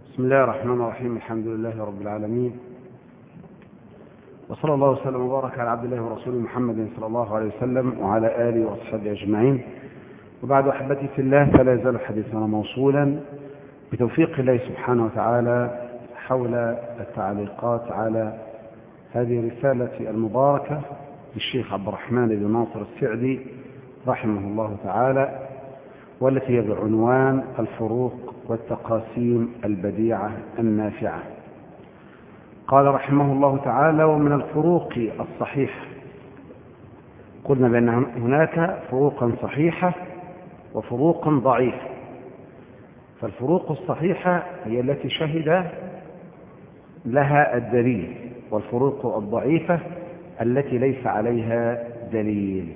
بسم الله الرحمن الرحيم. الحمد لله رب العالمين، وصلى الله وسلم وبارك على عبد الله ورسوله محمد صلى الله عليه وسلم وعلى آله وأصحابه أجمعين. وبعد، أحبتي في الله، فلا يزال حديثنا موصولا بتوفيق الله سبحانه وتعالى حول التعليقات على هذه الرسالة المباركة للشيخ عبد الرحمن بن ناصر السعدي رحمه الله تعالى، والتي هي بعنوان الفروق والتقاسيم البديعة النافعة. قال رحمه الله تعالى: ومن الفروق الصحيحة، قلنا بأن هناك فروقا صحيحة وفروقا ضعيفة. فالفروق الصحيحة هي التي شهد لها الدليل، والفروق الضعيفة التي ليس عليها دليل.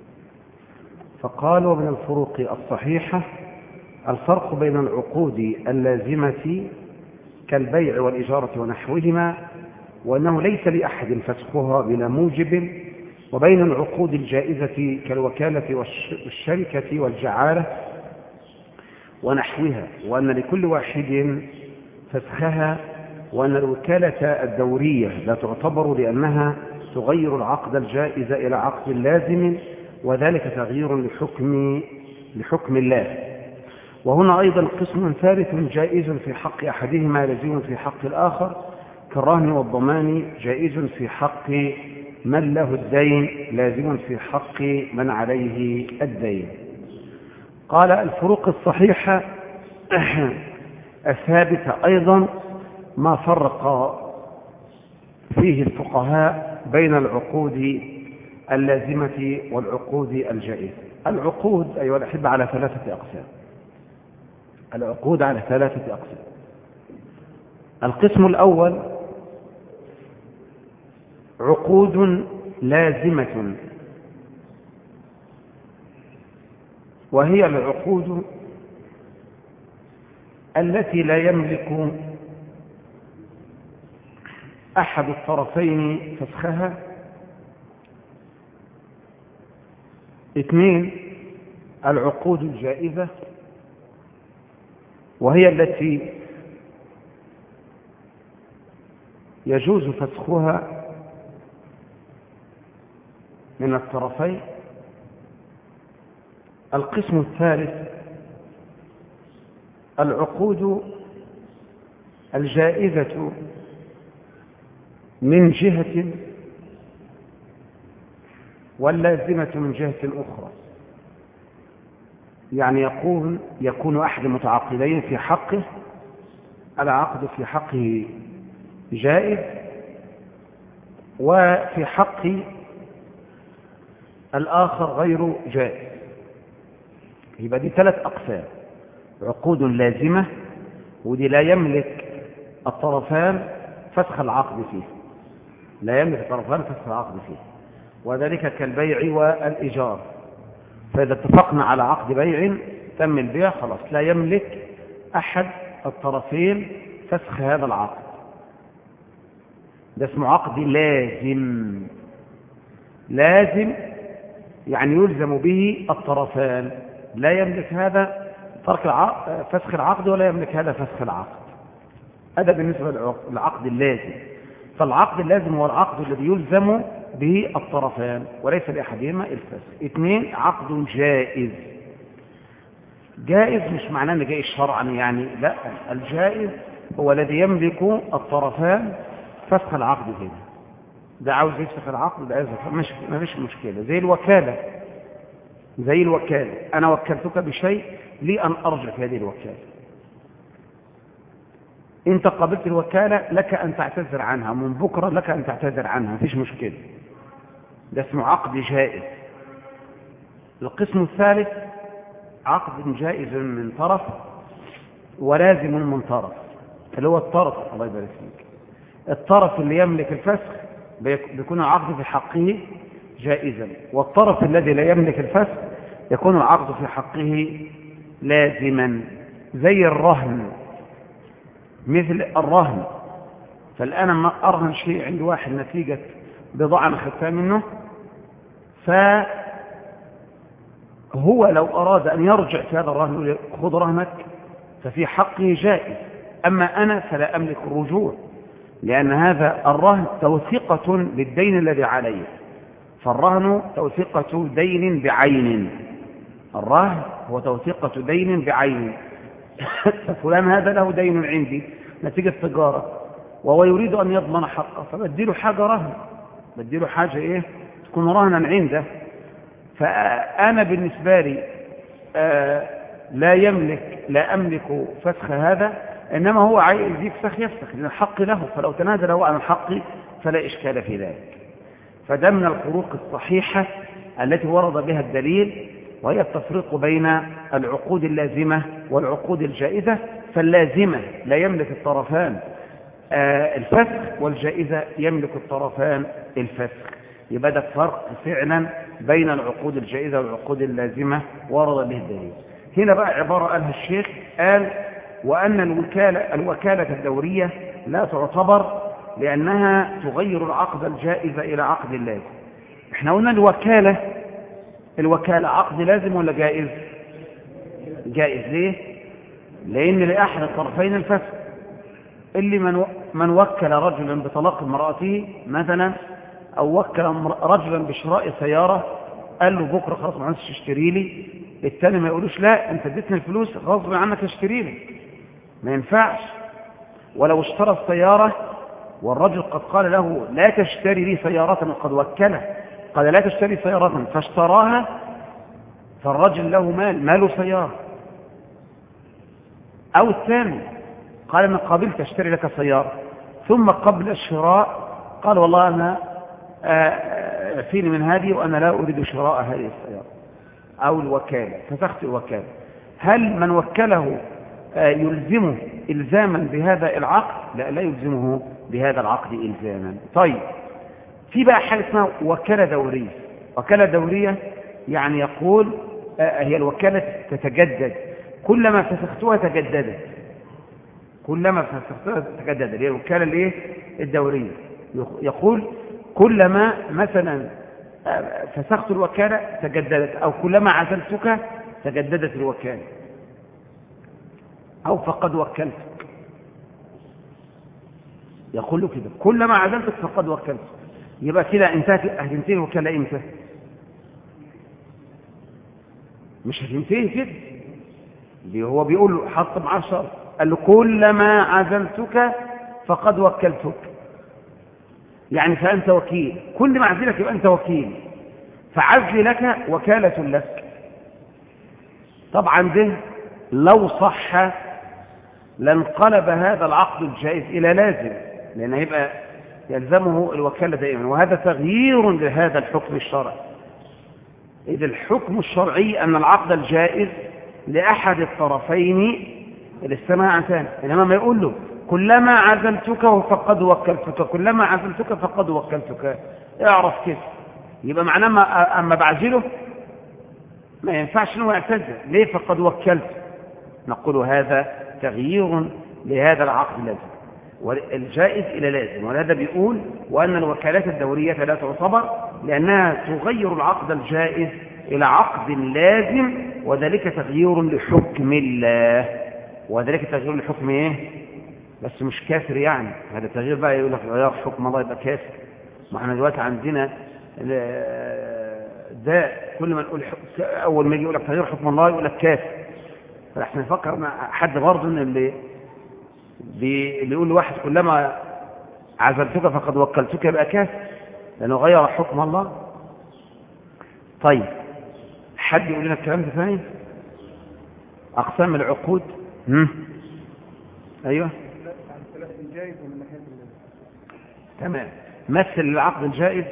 فقال: ومن الفروق الصحيحة الفرق بين العقود اللازمة كالبيع والإجارة ونحوهما، وأنه ليس لأحد فسخها بلا موجب، وبين العقود الجائزة كالوكالة والشركة والجعالة ونحوها، وأن لكل واحد فسخها، وأن الوكالة الدورية لا تعتبر لأنها تغير العقد الجائز إلى عقد لازم، وذلك تغيير لحكم الله. وهنا أيضا قسم ثالث جائز في حق أحدهما لازم في حق الآخر، كالرهن والضمان جائز في حق من له الدين لازم في حق من عليه الدين. قال: الفروق الصحيحة الثابتة أيضا ما فرق فيه الفقهاء بين العقود اللازمة والعقود الجائزة. العقود أيها الأحبة على ثلاثة أقسام. العقود على ثلاثة أقسام. القسم الأول عقود لازمة، وهي العقود التي لا يملك أحد الطرفين فسخها. 2 العقود الجائزة، وهي التي يجوز فسخها من الطرفين. القسم الثالث العقود الجائزة من جهة واللازمة من جهة أخرى، يعني يكون أحد المتعاقدين في حقه العقد في حقه جائز، وفي حق الآخر غير جائز. يبقى دي 3 أقسام: عقود لازمة، ودي لا يملك الطرفان فسخ العقد فيه، لا يملك الطرفان فسخ العقد فيه، وذلك كالبيع والإيجار. فإذا اتفقنا على عقد بيع تم البيع، خلاص لا يملك أحد الطرفين فسخ هذا العقد. ده اسمه عقد لازم. لازم يعني يلزم به الطرفان، لا يملك هذا فسخ العقد ولا يملك هذا فسخ العقد. هذا بالنسبة للعقد اللازم. فالعقد اللازم هو العقد الذي يلزم به الطرفان وليس لأحدهما الفسخ. 2 عقد جائز. جائز مش معناه أنه جائز شرعا، يعني لا، الجائز هو الذي يملك الطرفان فسخ العقد هنا. ده عاوز يفسخ العقد، ده عاوز ما فيش مشكلة. زي الوكالة، أنا وكلتك بشيء لي أن أرجع في هذه الوكالة. انت قبلت الوكالة، لك أن تعتذر عنها، من بكرة لك أن تعتذر عنها، مفيش مشكلة. ده اسمه عقد جائز. القسم الثالث عقد جائز من طرف ولازم من طرف، اللي هو الطرف، الله يبارك فيك، الطرف اللي يملك الفسخ بيكون العقد في حقه جائزا، والطرف الذي لا يملك الفسخ يكون العقد في حقه لازما. زي الرهن، مثل الرهن. فالآن ما أرهن شيء عند واحد نتيجة بضاعة أنا أخذتها منه، فهو لو أراد أن يرجع في هذا الرهن خذ رهنك، ففي حقه جائز، أما أنا فلا أملك الرجوع، لأن هذا الرهن توثيقة للدين الذي علي، فالرهن توثيقة دين بعين، الرهن هو توثيقة دين بعين. فلان هذا له دين عندي نتيجة تجارة وهو يريد أن يضمن حقه، فبديله حاجة رهن، بديله حاجة إيه تكون رهنا عنده. فأنا بالنسبة لي لا أملك فسخ هذا، إنما هو عايز يفسخ لأن الحق له، فلو تنازل هو عن الحق فلا إشكال في ذلك. فده من الفروق الصحيحة التي ورد بها الدليل، وهي التفريق بين العقود اللازمة والعقود الجائزة. فاللازمة لا يملك الطرفان الفسخ، والجائزة يملك الطرفان الفسخ. يبقى ده فرق فعلا بين العقود الجائزة والعقود اللازمة ورد به الدليل. هنا بقى عبارة قالها الشيخ، قال وأن الوكالة الدورية لا تعتبر لأنها تغير العقد الجائز إلى عقد لازم. احنا قلنا الوكالة عقد لازم ولا جائز؟ جائز. ليه؟ لأن لأحد الطرفين الفسخ. اللي من وكل رجلا بطلاق امرأته مثلا، أو وكل رجلا بشراء سيارة، قال له بكرة خلاص ما عادش تشتري لي، التاني ما يقولوش لا انت اديتني الفلوس غصب عنك اشتري لي، ما ينفعش. ولو اشترى السيارة والرجل قد قال له لا تشتري لي سيارة، وقد وكله قال لا تشتري سيارة فاشتراها، فالرجل له ماله سيارة. أو الثاني قال أنا قابلت أشتري لك سيارة، ثم قبل الشراء قال والله أنا اعفيني من هذه وأنا لا أريد شراء هذه السيارة، أو الوكالة، فسخت الوكالة. هل من وكله يلزمه إلزاما بهذا العقد؟ لا يلزمه بهذا العقد إلزاما. طيب، في بقى حاجة اسمها وكالة دورية. وكالة دورية يعني يقول هي الوكالة تتجدد، كلما فسختها تجددت، كلما فسختها تجددت. هي الوكالة الايه؟ الدورية. يقول كلما مثلا فسخت الوكالة تجددت، أو كلما عزلتك تجددت الوكالة، أو فقد وكلتك. يقول له كده كلما عزلتك فقد وكلتك. يبقى كده هتنتهي الوكالة امتى؟ مش هتنتهي كده. هو بيقول له حط معاه شرط، قال له كلما عزلتك فقد وكلتك، يعني فأنت وكيل، كل ما عزلك يبقى أنت وكيل، فعزل لك وكالة لك. طبعا ده لو صح لانقلب هذا العقد الجائز إلى لازم، لأنه يبقى يلزمه الوكالة دائما، وهذا تغيير لهذا الحكم الشرعي. إذ الحكم الشرعي أن العقد الجائز لأحد الطرفين الاستماع عن ثاني، إنما ما يقول له كلما عزلتك فقد وكلتك، كلما عزلتك فقد وكلتك، اعرف كيف. يبقى معناه أما بعزله ما ينفعش انه يعتذر ليه فقد وكلت. نقول هذا تغيير لهذا العقد اللازم والجائز إلى لازم. ولهذا بيقول وأن الوكالات الدورية لا تعتبر لأنها تغير العقد الجائز إلى عقد لازم، وذلك تغيير لحكم الله. وذلك تغيير لحكم ايه؟ بس مش كافر يعني، هذا تغيير بقى يقول لك غير حكم الله يبقى كافر. ما احنا دلوقتي عندنا ده كل ما نقول اول ما يجي يقول لك تغيير حكم الله يقول لك كافر. فاحنا نفكر مع حد برضه ان اللي يقول لواحد كلما عزلتك فقد وكلتك يبقى كافر لانه غير حكم الله. طيب، حد يقول لنا الكلام ده ثاني؟ اقسام العقود. ايوه تمام. مثل العقد الجائز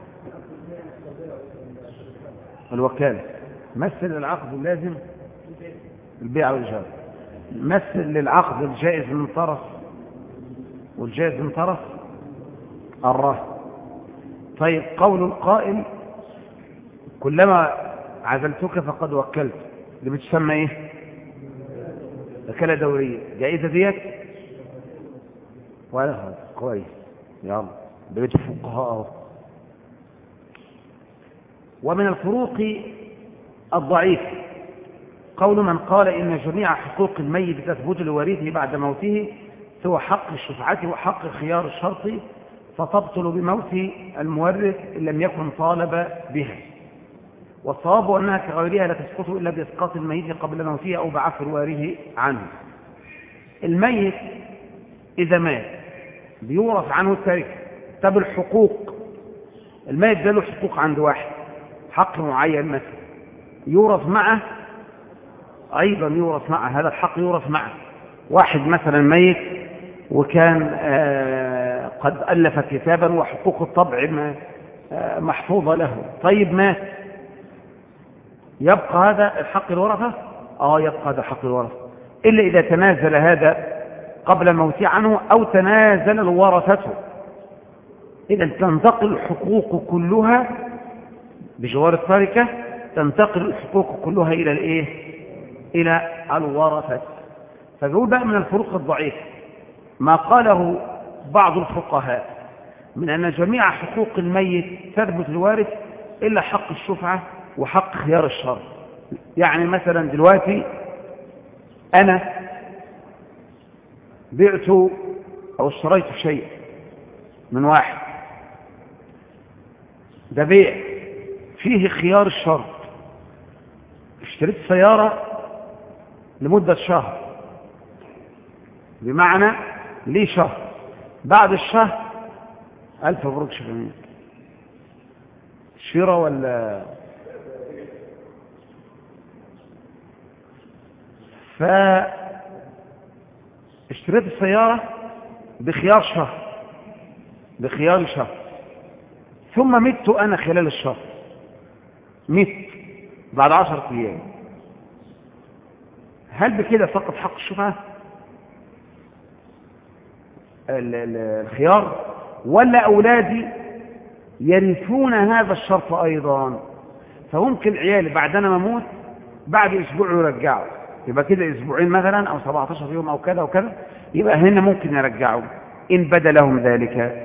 الوكالة، مثل العقد اللازم البيع والإجارة، مثل للعقد الجائز من طرف والجائز من طرف الرهن. طيب، قول القائل كلما عزلتك فقد وكلت، اللي بتسمى ايه؟ وكالة دورية جائزة ديت ولا هذا كويس. يلا بيت الفقهاء. ومن الفروق الضعيف قول من قال إن جميع حقوق الميت تثبت لورثه بعد موته سوى حق الشفعة وحق خيار الشرط، فتبطل بموت المورث إن لم يكن طالب بها. والصواب أنها كغيرها لا تسقط إلا بإسقاط الميت قبل موته أو بعفو الوارث عنه. الميت إذا مات بيورث عنه التركة. طب الحقوق، الميت ده له حقوق عند واحد، حق معين مثلا، يورث معه، أيضا يورث معه، هذا الحق يورث معه. واحد مثلا ميت وكان قد ألف كتابا وحقوق الطبع محفوظة له، طيب مات، يبقى هذا الحق الورثة؟ يبقى هذا حق الورثة، إلا إذا تنازل هذا قبل الموت عنه أو تنازل الورثته. إذا تنتقل الحقوق كلها بجوار التركة، تنتقل الحقوق كلها إلى الإيه؟ إلى الورثة. فبيقول بقى من الفروق الضعيفة ما قاله بعض الفقهاء من أن جميع حقوق الميت تثبت الوارث إلا حق الشفعة وحق خيار الشرط. يعني مثلا دلوقتي أنا بعت أو اشتريت شيء من واحد، ده بيع فيه خيار الشرط. اشتريت سيارة لمدة شهر، بمعنى ليه شهر، بعد الشهر 1000 مبروك شغلين شراء ولا فاشتريت السيارة بخيار شهر، بخيار شهر، ثم مت أنا خلال الشهر، مت بعد 10 أيام، هل بكده فقط حق الشفعة الخيار، ولا أولادي يرثون هذا الشرط أيضا؟ فممكن عيالي بعد أنا مموت بعد أسبوع يرجعوا، يبقى كده أسبوعين مثلا أو 17 يوم أو كذا وكذا، يبقى هنا ممكن يرجعوا إن بدا لهم ذلك.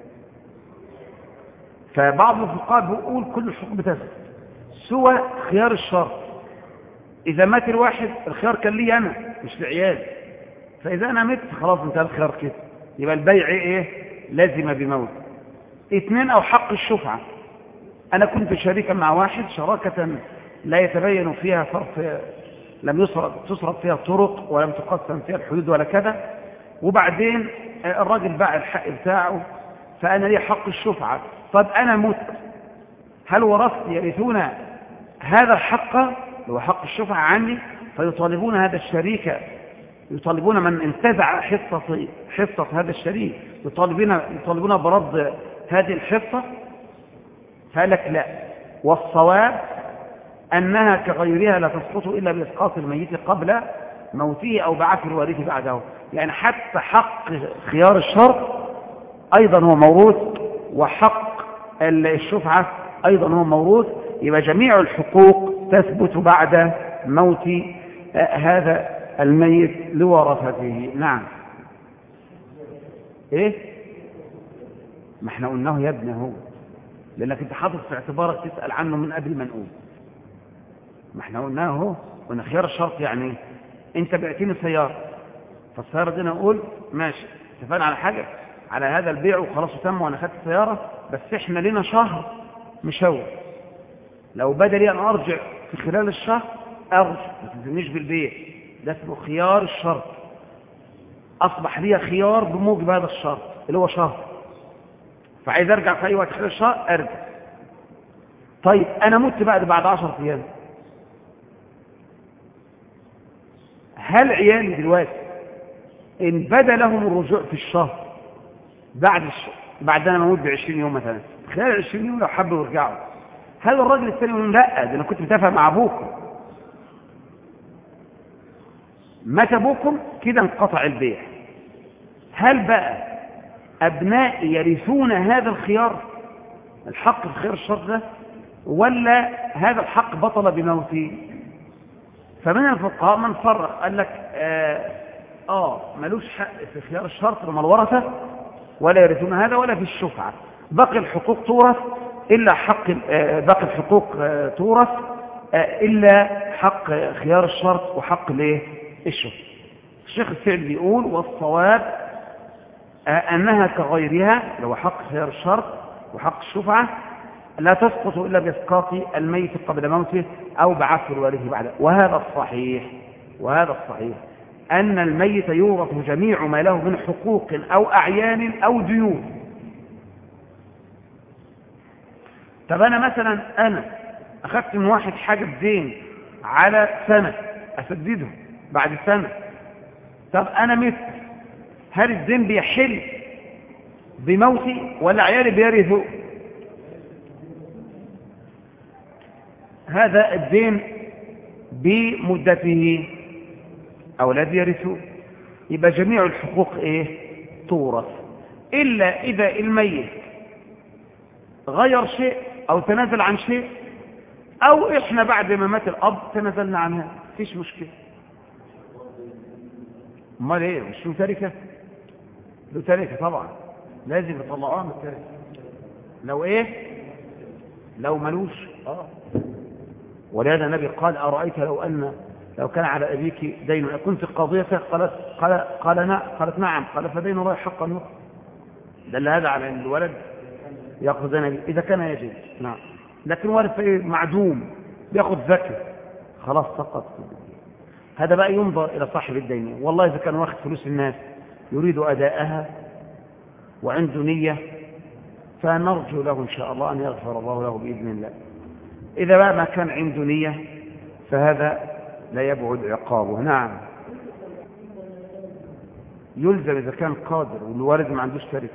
فبعض الفقهاء بيقول كل الحقوق بتثبت سوى خيار الشرط. إذا مات الواحد الخيار كان لي أنا مش لعيالي، فإذا أنا مت خلاص انتهى الخيار كده، يبقى البيع إيه؟ لازم بموت. 2 أو حق الشفعة، أنا كنت شريكا مع واحد شراكة لا يتبين فيها صرف، لم تصرف فيها الطرق ولم تقسم فيها الحدود ولا كذا، وبعدين الراجل باع الحق بتاعه فأنا لي حق الشفعة. طب أنا مت، هل ورثتي يرثون هذا الحق هو حق الشفعة عني؟ فيطالبون هذا الشريك، يطالبون من انتزع حصة هذا الشريك، يطالبون برد هذه الحصة. فقالك لا، والصواب أنها كغيرها لا تسقط إلا بإسقاط الميت قبل موته أو بعث الوارث بعده. يعني حتى حق خيار الشرط أيضا هو موروث، وحق الشفعة أيضا هو موروث. يبقى جميع الحقوق تثبت بعد موت هذا الميت لورثته. نعم. ايه؟ ما احنا قلناه يا ابني هو، لانك انت حاطط في اعتبارك تسأل عنه من قبل ما نقول. ما احنا قلناه هو، قلنا خيار الشرط يعني انت بعتني سيارة، فالسيارة دي انا اقول ماشي اتفقنا على حاجة، على هذا البيع وخلاص تم وانا خدت السيارة، بس احنا لنا شهر مشاور، لو بدل لي ان ارجع في خلال الشهر ارجع، ما تلزمنيش بالبيع، ده اسمه خيار الشرط، اصبح لي خيار بموجب هذا الشرط اللي هو شهر، فعايز ارجع في اي وقت خلال الشهر ارجع. طيب انا مت بعد 10 ايام، هل عيالي دلوقتي ان بدا لهم الرجوع في الشهر بعد انا موت ب20 يوم مثلا، خلال 20 يوم لو حبوا يرجعوا، هل الراجل الثاني يقول لا ده انا كنت متفق مع ابوكم، مات ابوكم كده انقطع البيع، هل بقى ابنائي يرثون هذا الخيار، الحق في خيار الشرط ده، ولا هذا الحق بطل بموتي؟ فمن الفقهاء من فرق قال لك ملوش حق في خيار الشرط لما الورثه ولا يرثون هذا، ولا في الشفعة، باقي الحقوق تورث إلا حق باقي الحقوق تورث إلا حق خيار الشرط وحق الايه؟ الشفعة. الشيخ السعدي بيقول والصواب أنها كغيرها لو حق خيار الشرط وحق الشفعة لا تسقط إلا بإسقاط الميت قبل موته أو بعثر الوارث بعده. وهذا الصحيح أن الميت يورث جميع ما له من حقوق أو أعيان أو ديون. طب أنا مثلا أخذت من واحد حاجة بدين على سنة أسدده بعد سنة. طب أنا مت، هل الدين بيحل بموتي ولا عيالي بيرثوا؟ هذا الدين بمدته أولاد يرثوا، يبقى جميع الحقوق تورث، إلا إذا الميت غير شيء أو تنازل عن شيء، أو إحنا بعد ما مات الأب تنازلنا عنها، فيش مشكلة. امال ايه؟ مش له تركه؟ له تركه طبعا، لازم يطلعوها من التركه. لو ملوش ولهذا النبي قال أرأيت لو كان على أبيك دين كنت قاضية؟ قالت نعم. قال فدين الله حقا يقضى. دل هذا على أن الولد يأخذ زين إذا كان يجب. نعم. لكن ولد معدوم بيأخذ زكاة خلاص سقط. هذا بقى ينظر إلى صاحب الدين، والله إذا كان واخد فلوس الناس يريد أداءها وعنده نية فنرجو له إن شاء الله أن يغفر الله له بإذن الله. إذا بقى ما كان عنده نية فهذا لا يبعد عقابه. نعم، يلزم إذا كان قادر والوالد ما عندوش تركة.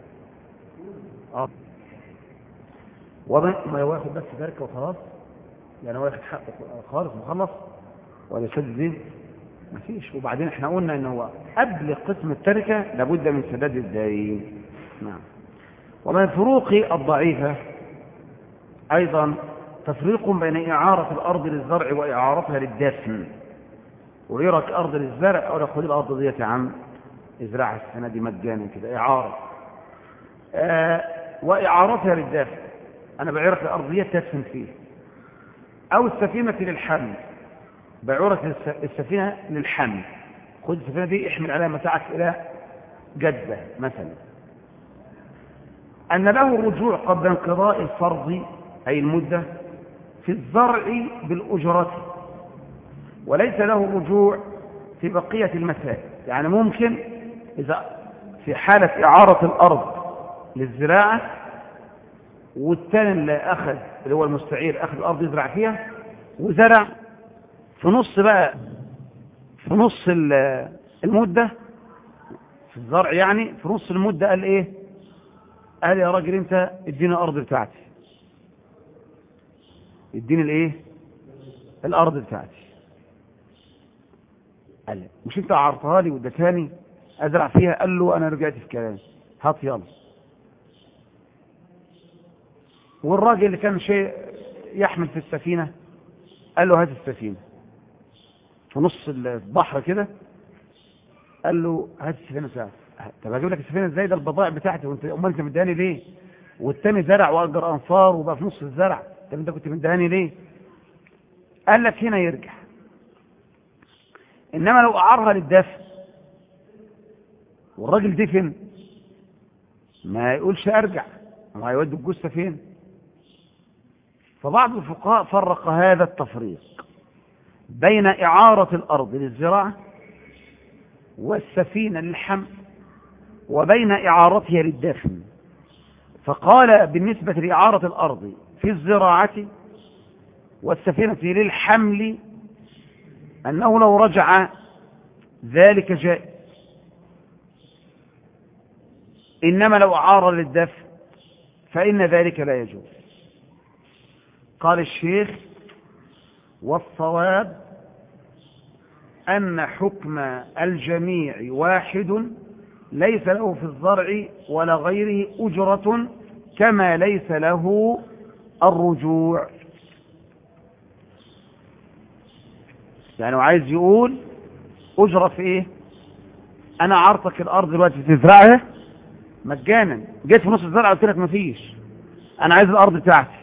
وما ياخد بس تركة وخلاص، يعني هو ياخد حقه خالص مخلص ولا يسدد دين؟ ما فيش. وبعدين احنا قلنا ان هو قبل قسم التركة لابد من سداد الدين. نعم. ومن الفروق الضعيفة ايضا تفريق بين إعارة الأرض للزرع وإعارتها للدفن. ويرك أرض للزرع أو خذ الأرض دي يا عم ازرعها السنة دي مجانا كده إعارة. وإعارتها للدفن، أنا بعيرك الأرضية تدفن فيه. أو السفينة للحمل، بعيرك السفينة للحمل، خذ السفينة دي احمل عليها متاعك إلى جدة مثلا. أن له الرجوع قبل انقضاء الفرض أي المدة في الزرع بالأجرة، وليس له الرجوع في بقية المسائل. يعني ممكن إذا في حالة إعارة الأرض للزراعة والتاني اللي أخذ اللي هو المستعير أخذ الأرض يزرع فيها وزرع في نص المدة في الزرع، يعني في نص المدة قال قال يا راجل انت اديني الأرض بتاعتي، اديني الأرض بتاعتي. قال مش انت عرضها لي وادتهاني ازرع فيها؟ قال له انا رجعت في كلامي، هات يلا. والراجل اللي كان شيء يحمل في السفينة قال له هات السفينة في نص البحر كده، قال له هات السفينة بتاعتي. طب هجيب لك السفينة ازاي؟ ده البضائع بتاعتي، امال انت مديهاني ليه؟ والتاني زرع واجر انفار وبقى في نص الزرع، طب انت كنت مديهاني ليه؟ قال لك هنا يرجع. انما لو اعارها للدفن والراجل دفن ما يقولش ارجع، ما هيودي الجثه فين؟ فبعض الفقهاء فرق هذا التفريق بين إعارة الأرض للزراعة والسفينة للحمل وبين إعارتها للدفن. فقال بالنسبة لإعارة الأرض في الزراعة والسفينة للحمل أنه لو رجع ذلك جائز، إنما لو أعار للدفن فإن ذلك لا يجوز. قال الشيخ والصواب أن حكم الجميع واحد، ليس له في الزرع ولا غيره أجرة كما ليس له الرجوع. يعني عايز يقول أجرة في أنا عرضك الأرض دلوقتي تزرعها مجانا، جيت في نص الزرع قلت لك مفيش، أنا عايز الأرض بتاعتي.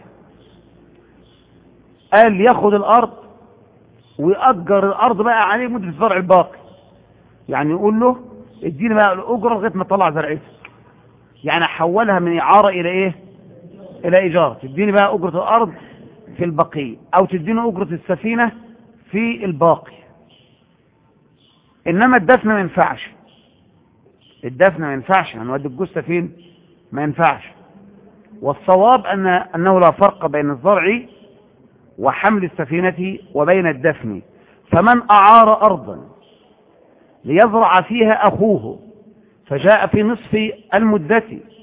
قال ياخد الأرض ويأجر الأرض بقى عليه مدة الزرع الباقي، يعني يقول له اديني بقى الأجرة لغاية ما تطلع زرعتك. يعني حولها من إعارة إلى إيه؟ إلى إيجار. تديني بقى أجرة الأرض في البقية، أو تديني أجرة السفينة في الباقي. إنما الدفن ما ينفعش. الدفن ما ينفعش، هنودي الجثة فين؟ ما ينفعش. والصواب أنه لا فرق بين الزرع وحمل السفينة وبين الدفن. فمن أعار أرضا ليزرع فيها أخوه فجاء في نصف المدة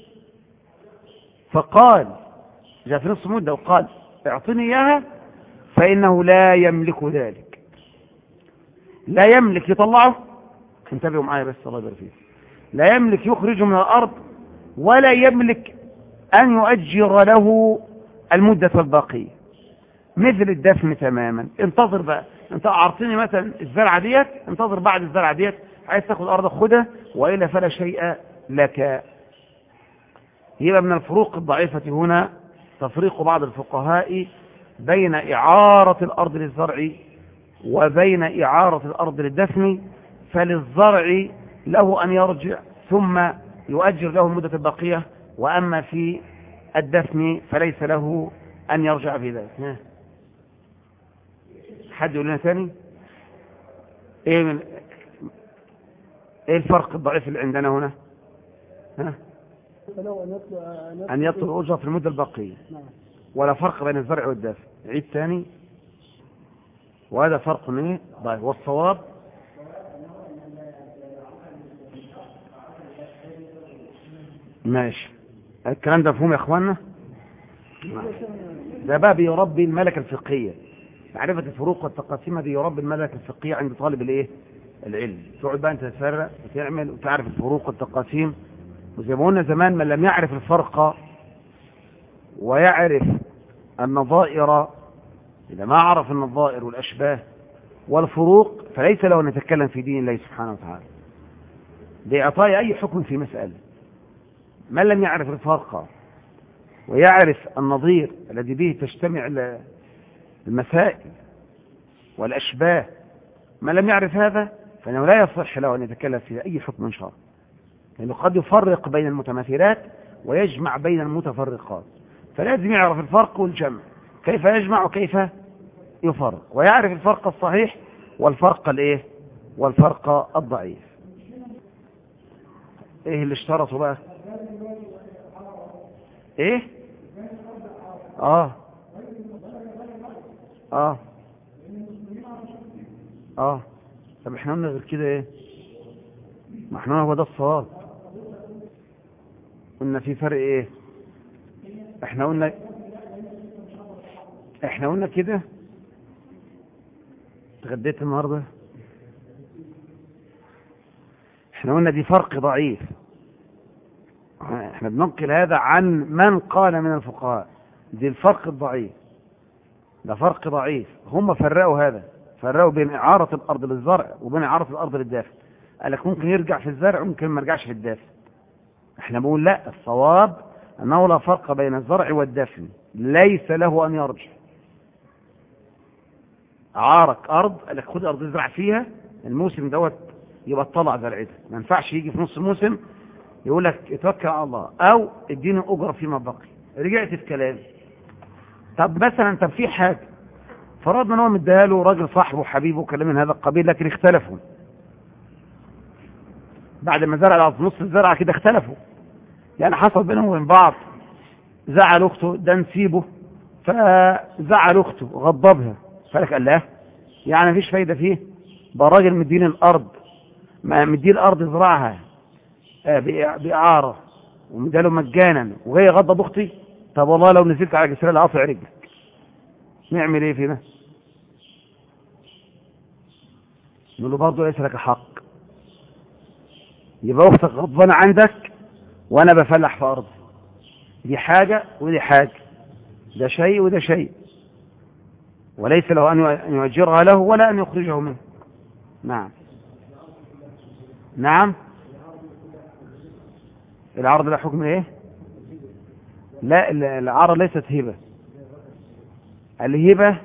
فقال، جاء في نصف المدة وقال اعطني إياها، فإنه لا يملك ذلك، لا يملك يطلعه. انتبهوا معايا بس الله يبارك فيك. لا يملك يخرجه من الأرض، ولا يملك أن يؤجر له المدة الباقية، مثل الدفن تماما. انتظر بقى، انت أعرتني مثلا الزرعة ديت، انتظر بعد الزرعة ديت، عايز تاخد أرض خدها، وإلا فلا شيء لك. يبقى من الفروق الضعيفة هنا تفريق بعض الفقهاء بين إعارة الأرض للزرع وبين إعارة الأرض للدفن. فللزرع له أن يرجع ثم يؤجر له المدة الباقية، وأما في الدفن فليس له أن يرجع في ذلك. حد يقول لنا ثاني ايه الفرق الضعيف اللي عندنا هنا؟ أن يطلب أجرة في المدة الباقية، ولا فرق بين الزرع والدفن. عيد ثاني. وهذا فرق ايه ضعيف. والصواب ماشي. الكلام ده مفهوم يا اخوانا؟ ده باب يربي الملكة الفقهية. معرفة الفروق والتقاسيم دي يربي الملكة الفقهية عند طالب الايه؟ العلم. تقعد بقى انت تفرق وتعمل وتعرف الفروق والتقاسيم. وزي ما قلنا زمان، من لم يعرف الفرق ويعرف النظائر، إذا ما عرف النظائر والأشباه والفروق فليس له أن يتكلم في دين الله سبحانه وتعالى بإعطاء أي حكم في مسألة. من لم يعرف الفرق ويعرف النظير الذي به تجتمع المسائل والأشباه، من لم يعرف هذا فإنه لا يصح له أن يتكلم في أي حكم شرعي، لأنه قد يفرق بين المتماثلات ويجمع بين المتفرقات. فلازم يعرف الفرق والجمع، كيف يجمع وكيف يفرق، ويعرف الفرق الصحيح والفرق الايه والفرق الضعيف. ايه اللي اشترطوا بقى؟ ايه اه طب احنا قلنا غير كده ايه؟ ما احنا هو ده الصواب. قلنا في فرق ايه؟ احنا قلنا كده. اتغديت النهارده؟ احنا قلنا دي فرق ضعيف. احنا بننقل هذا عن من قال من الفقهاء. دي الفرق الضعيف، ده فرق ضعيف. هم فرقوا هذا، فرقوا بين إعارة الأرض للزرع وبين إعارة الأرض للدافع. قال لك ممكن يرجع في الزرع وممكن ما يرجعش في الدافع. احنا بنقول لا، الصواب أنه لا فرق بين الزرع والدفن، ليس له أن يرجع. عارك أرض، قال لك خد أرض ازرع فيها الموسم دوت، يبقى طلع زرعتها. ما ينفعش يجي في نص الموسم يقول لك اتوكل على الله أو اديني أجرة فيما بقي. رجعت في كلامي. طب مثلا في حاجة فرضنا ان هو مديها له راجل صاحبه وحبيبه وكلام من هذا القبيل، لكن اختلفوا بعد ما زرع نص الزرعه كده، اختلفوا يعني حصل بينهم وبين بعض، زعل اخته ده نسيبه، فزعل اخته غضبها، فلك قال لا يعني مفيش فايده فيه، ده راجل مديني الارض، ما مديني الارض زرعها باعاره ومديها مجانا وجاي غضب اختي. طب والله لو نزلت على جسر العصر رجلك، نعمل ايه فينا؟ نقول له برضه ليس لك حق، يبقى اختك غضبانه عندك وانا بفلح في ارضي. دي حاجه ودي حاجه، ده شيء وده شيء، وليس له ان يؤجرها له ولا ان يخرجه منه. نعم العرض له حكم ايه؟ لا، العرض ليست هبه. الهبه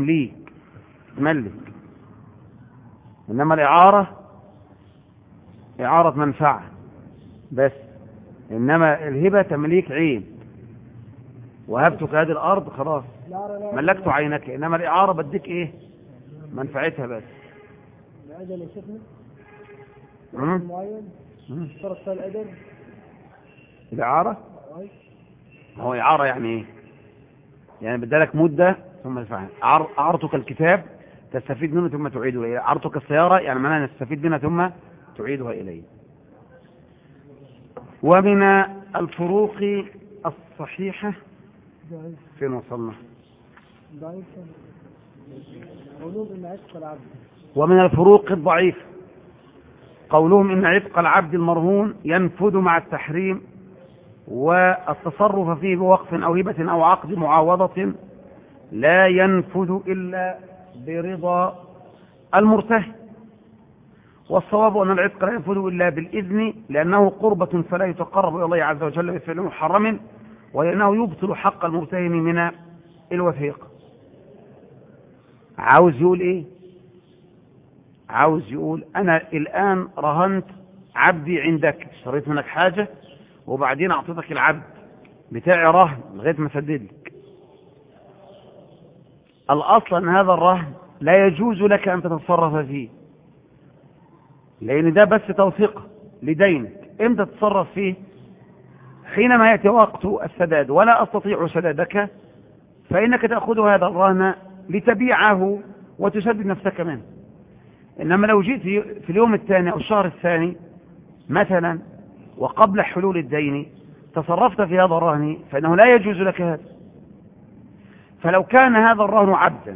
تمليك، تملك، انما الاعاره إعارة منفعة بس، إنما الهبة تمليك عين، وهبتك هذه الأرض خلاص ملكت عينك، إنما الإعارة بديك إيه؟ منفعتها بس. الأجل يا شيخنا معين اشترط فيها الأجل. الإعارة هو إعارة يعني إيه؟ يعني بدالك مدة ثم تدفعها. أعرتك الكتاب تستفيد منه ثم تعيده إليه. أعرتك السيارة يعني معناها نستفيد منها ثم تعيدها إليه. ومن الفروق الصحيحة فين وصلنا؟ ومن الفروق الضعيفة قولهم إن عتق العبد المرهون ينفذ مع التحريم، والتصرف فيه بوقف أو هبة أو عقد معاوضة لا ينفذ إلا برضا المرتهن. والصواب أن العتق لا ينفذ إلا بالإذن، لأنه قربة فلا يتقرب إلى الله عز وجل بفعل محرم، ولأنه يبطل حق المرتهن من الوثيق. عاوز يقول إيه؟ عاوز يقول أنا الآن رهنت عبدي عندك، اشتريت منك حاجة وبعدين أعطيتك العبد بتاعي رهن لغاية ما سدد لك. الأصل أن هذا الرهن لا يجوز لك أن تتصرف فيه، لأن ده بس توثيق لدينك. إمتى تتصرف فيه؟ حينما يأتي وقت السداد ولا أستطيع سدادك، فإنك تأخذ هذا الرهن لتبيعه وتسدد نفسك منه. إنما لو جئت في اليوم الثاني أو الشهر الثاني مثلا وقبل حلول الدين تصرفت في هذا الرهن، فإنه لا يجوز لك هذا. فلو كان هذا الرهن عبدا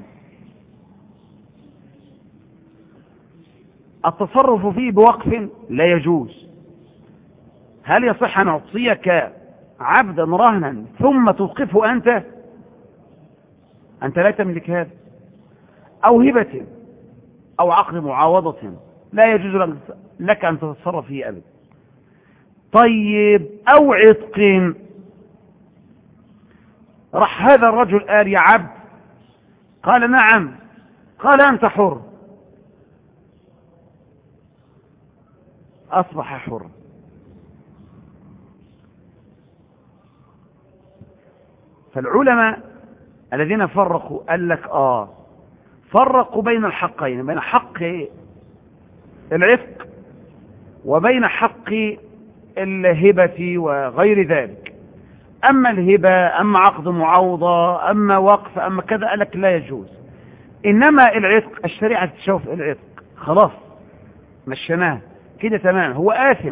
التصرف فيه بوقف لا يجوز. هل يصح أن أعطيك عبدا رهنا ثم توقفه أنت؟ أنت لا تملك هذا. أو هبة أو عقد معاوضة لا يجوز لك أن تتصرف فيه أبدا. طيب أو عتق، راح هذا الرجل قال يا عبد، قال نعم، قال أنت حر، أصبح حر. فالعلماء الذين فرقوا قال لك فرقوا بين الحقين، بين حق العتق وبين حق الهبة وغير ذلك. أما الهبة، أما عقد معاوضة، أما وقف، أما كذا، قال لك لا يجوز. إنما العتق الشريعة تشوف العتق خلاص مشيناه كده تمام، هو آثم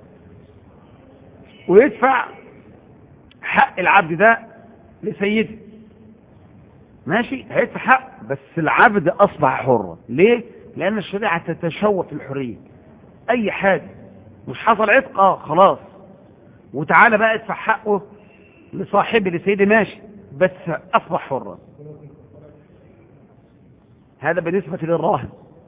ويدفع حق العبد ده لسيده، ماشي، هيدفع حق، بس العبد أصبح حرا. ليه؟ لأن الشريعة تتشوف الحرية. أي حاجة مش حصل عتق خلاص، وتعالى بقى ادفع حقه لصاحبه لسيده، ماشي، بس أصبح حرا. هذا بالنسبة للراهن.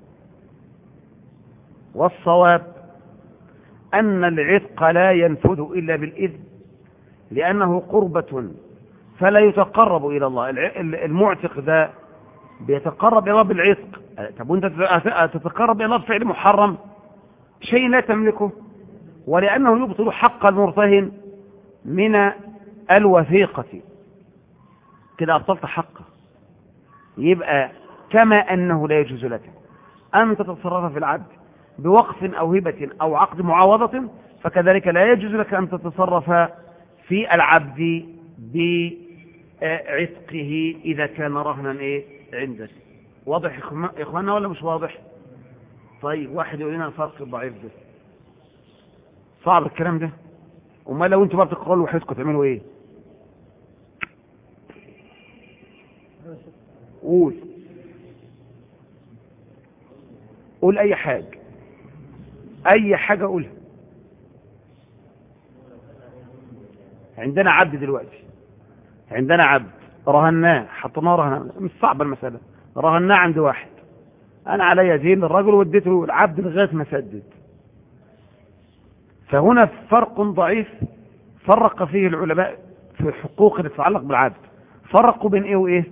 والصواب أن العتق لا ينفذ إلا بالإذن، لأنه قربة فلا يتقرب إلى الله. المعتق ده بيتقرب إلى الله بالعتق. طب وانت تتقرب إلى الله بفعل محرم، شيء لا تملكه، ولأنه يبطل حق المرتهن من الوثيقة، كده أبطلت حقه. يبقى كما أنه لا يجوز لك أن تتصرف في العبد بوقف أو هبة أو عقد معاوضة، فكذلك لا يجوز لك أن تتصرف في العبد بعتقه إذا كان رهنا عندك. واضح يا إخوانا ولا مش واضح؟ طيب واحد يقول لنا الفرق الضعيف ده صعب الكلام ده، وما لو انتوا بقى بتقرأوا وحيدكم تعملوا ايه؟ قول اي حاجة، اي حاجة قولها. عندنا عبد دلوقتي، عندنا عبد رهناه، حطيناه رهناه، مش صعبة المسألة، رهناه عند واحد، انا علي دين للرجل واديته العبد لغاية ما سدد. فهنا فرق ضعيف فرق فيه العلماء في الحقوق اللي تتعلق بالعبد. فرقوا بين ايه وايه؟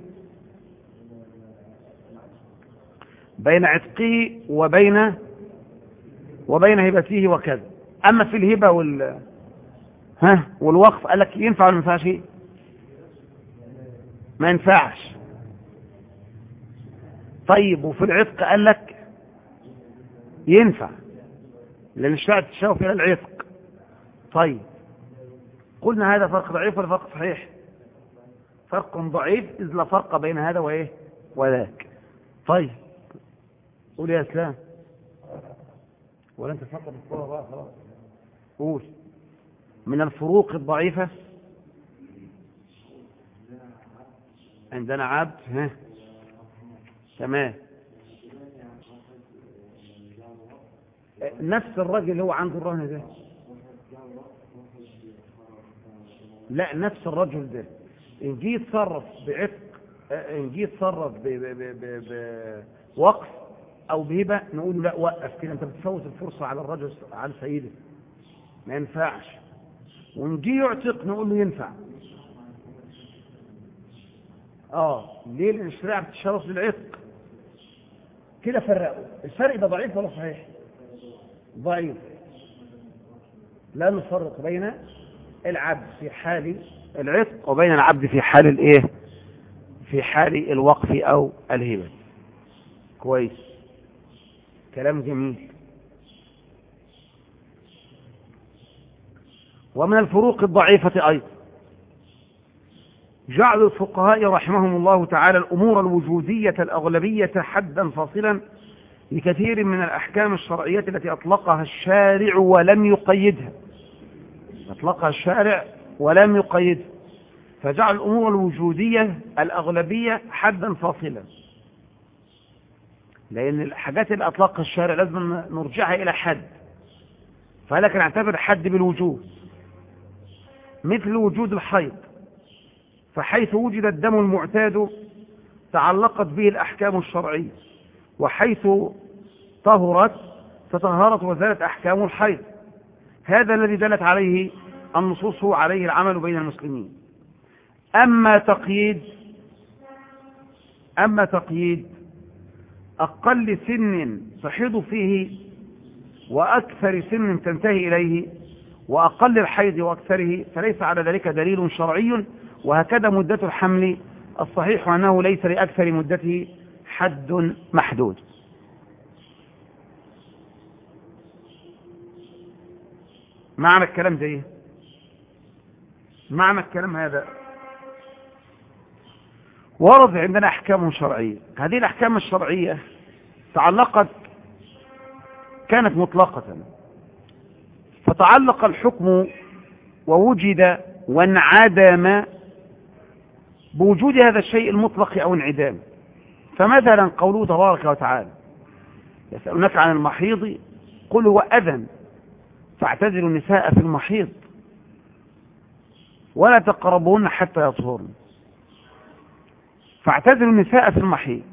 بين عتقه وبين وبين هبته وكذا. أما في الهبة والوقف قال لك ينفع ولا ما ينفعش؟ ما ينفعش. طيب وفي العتق قال لك ينفع، لأن اشترعت التشوف إلى العتق. طيب قلنا هذا فرق ضعيف ولا فرق صحيح؟ فرق ضعيف، إذ لا فرق بين هذا وإيه وذاك. طيب قول يا اسلام، ولا انت تفكر بالصورة بقى خلاص؟ قول. من الفروق الضعيفة عندنا عبد. تمام. نفس الرجل اللي هو عنده الرهن ده، لا نفس الرجل ده ان جه يتصرف بعتق، ان جه يتصرف بوقف او بهبه، نقول له لا وقف كده، انت بتفوت الفرصه على الرجل على سيده، ما ينفعش. وان جه يعتق نقول له ينفع. ليه؟ لان الشريعه بتشرف للعتق. كده فرقوا. الفرق ده ضعيف ولا صحيح؟ ضعيف. لا نفرق بين العبد في حال العتق وبين العبد في حال الايه؟ في حال الوقف او الهبه. كويس، كلام جميل. ومن الفروق الضعيفة أيضا جعل الفقهاء رحمهم الله تعالى الأمور الوجودية الأغلبية حدا فاصلا لكثير من الأحكام الشرعية التي أطلقها الشارع ولم يقيدها. أطلقها الشارع ولم يقيدها، فجعل الأمور الوجودية الأغلبية حدا فاصلا، لأن الحاجات اللي أطلقها الشارع لازم نرجعها إلى حد، فلكن نعتبر حد بالوجود، مثل وجود الحيض، فحيث وجد الدم المعتاد تعلقت به الأحكام الشرعية، وحيث طهرت تطهرت وزالت أحكام الحيض. هذا الذي دلت عليه النصوص عليه العمل بين المسلمين. أما تقييد أقل سن تحيض فيه وأكثر سن تنتهي إليه وأقل الحيض وأكثره، فليس على ذلك دليل شرعي. وهكذا مدة الحمل، الصحيح أنه ليس لأكثر مدته حد محدود. معنى الكلام ده ايه؟ معنى الكلام هذا ورد عندنا أحكام شرعية. هذه الأحكام الشرعية كانت مطلقة، فتعلق الحكم ووجد وانعدم بوجود هذا الشيء المطلق أو انعدام. فمثلا قوله تبارك وتعالى: يسألونك عن المحيض قل هو أذى فاعتزلوا النساء في المحيض ولا تقربوهن حتى يطهرن. فاعتزلوا النساء في المحيض.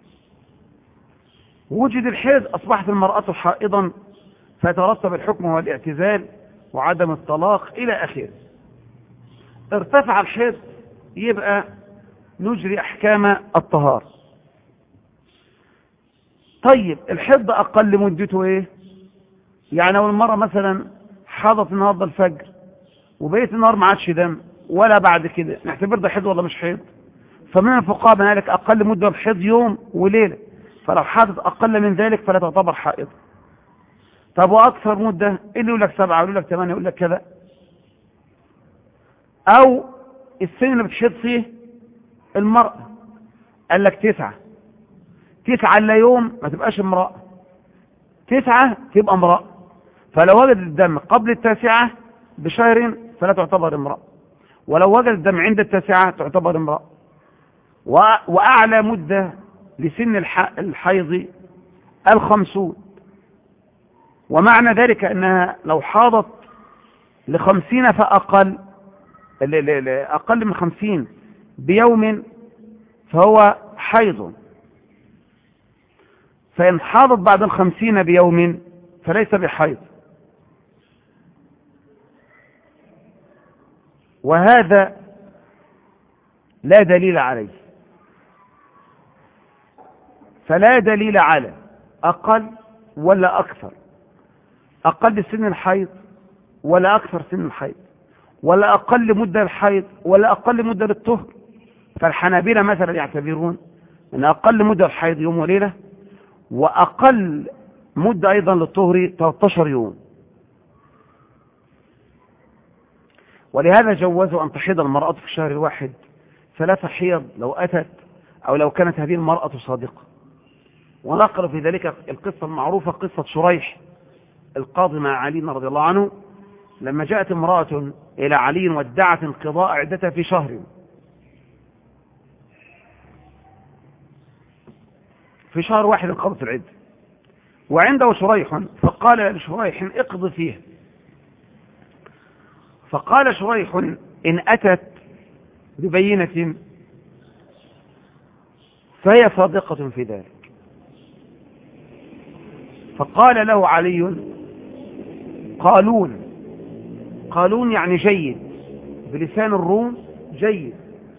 وجد الحيض، أصبحت المرأة حائضا، فيترتب الحكم والاعتزال وعدم الطلاق إلى آخره. ارتفع الحيض، يبقى نجري أحكام الطهارة. طيب الحيض أقل مدته إيه؟ يعني لو المرأة مثلا حاضت النهارده الفجر وبقيت النهار ما عادش دم ولا بعد كده، نعتبر ده حيض ولا مش حيض؟ فمن الفقهاء من قال لك أقل مدة الحيض يوم وليلة، فلو حاضت أقل من ذلك فلا تعتبر حائض. طب وأكثر مدة؟ اللي يقول لك 7 يقول لك 8 يقول لك كذا. أو السن اللي بتحيض فيه المرأة قال لك 9 إلا يوم ما تبقاش امرأة، 9 تبقى امرأة. فلو وجد الدم قبل 9 بشهر فلا تعتبر امرأة، ولو وجد الدم عند 9 تعتبر امرأة. وأعلى مدة لسن الحيض 50. ومعنى ذلك أنها لو حاضت 50 فأقل، أقل من 50 بيوم فهو حيض، فإن حاضت بعد 50 بيوم فليس بحيض. وهذا لا دليل عليه، فلا دليل على أقل ولا أكثر، أقل سن الحيض ولا أكثر سن الحيض، ولا أقل مدة الحيض ولا أقل مدة للطهر. فالحنابلة مثلا يعتبرون أن أقل مدة الحيض يوم وليلة، وأقل مدة أيضا للطهر 13 يوم. ولهذا جوزوا أن تحيض المرأة في الشهر الواحد 3 حيض لو أتت، أو لو كانت هذه المرأة صادقة. ونقل في ذلك القصة المعروفة، قصة شريح القاضي مع علي رضي الله عنه، لما جاءت امرأة إلى علي وادعت انقضاء عدتها في شهر، في شهر واحد انقضت العدة، وعنده شريح، فقال لشريح اقض فيها. فقال شريح إن أتت ببينة فهي صادقة في ذلك. فقال له علي قالون يعني جيد، بلسان الروم جيد.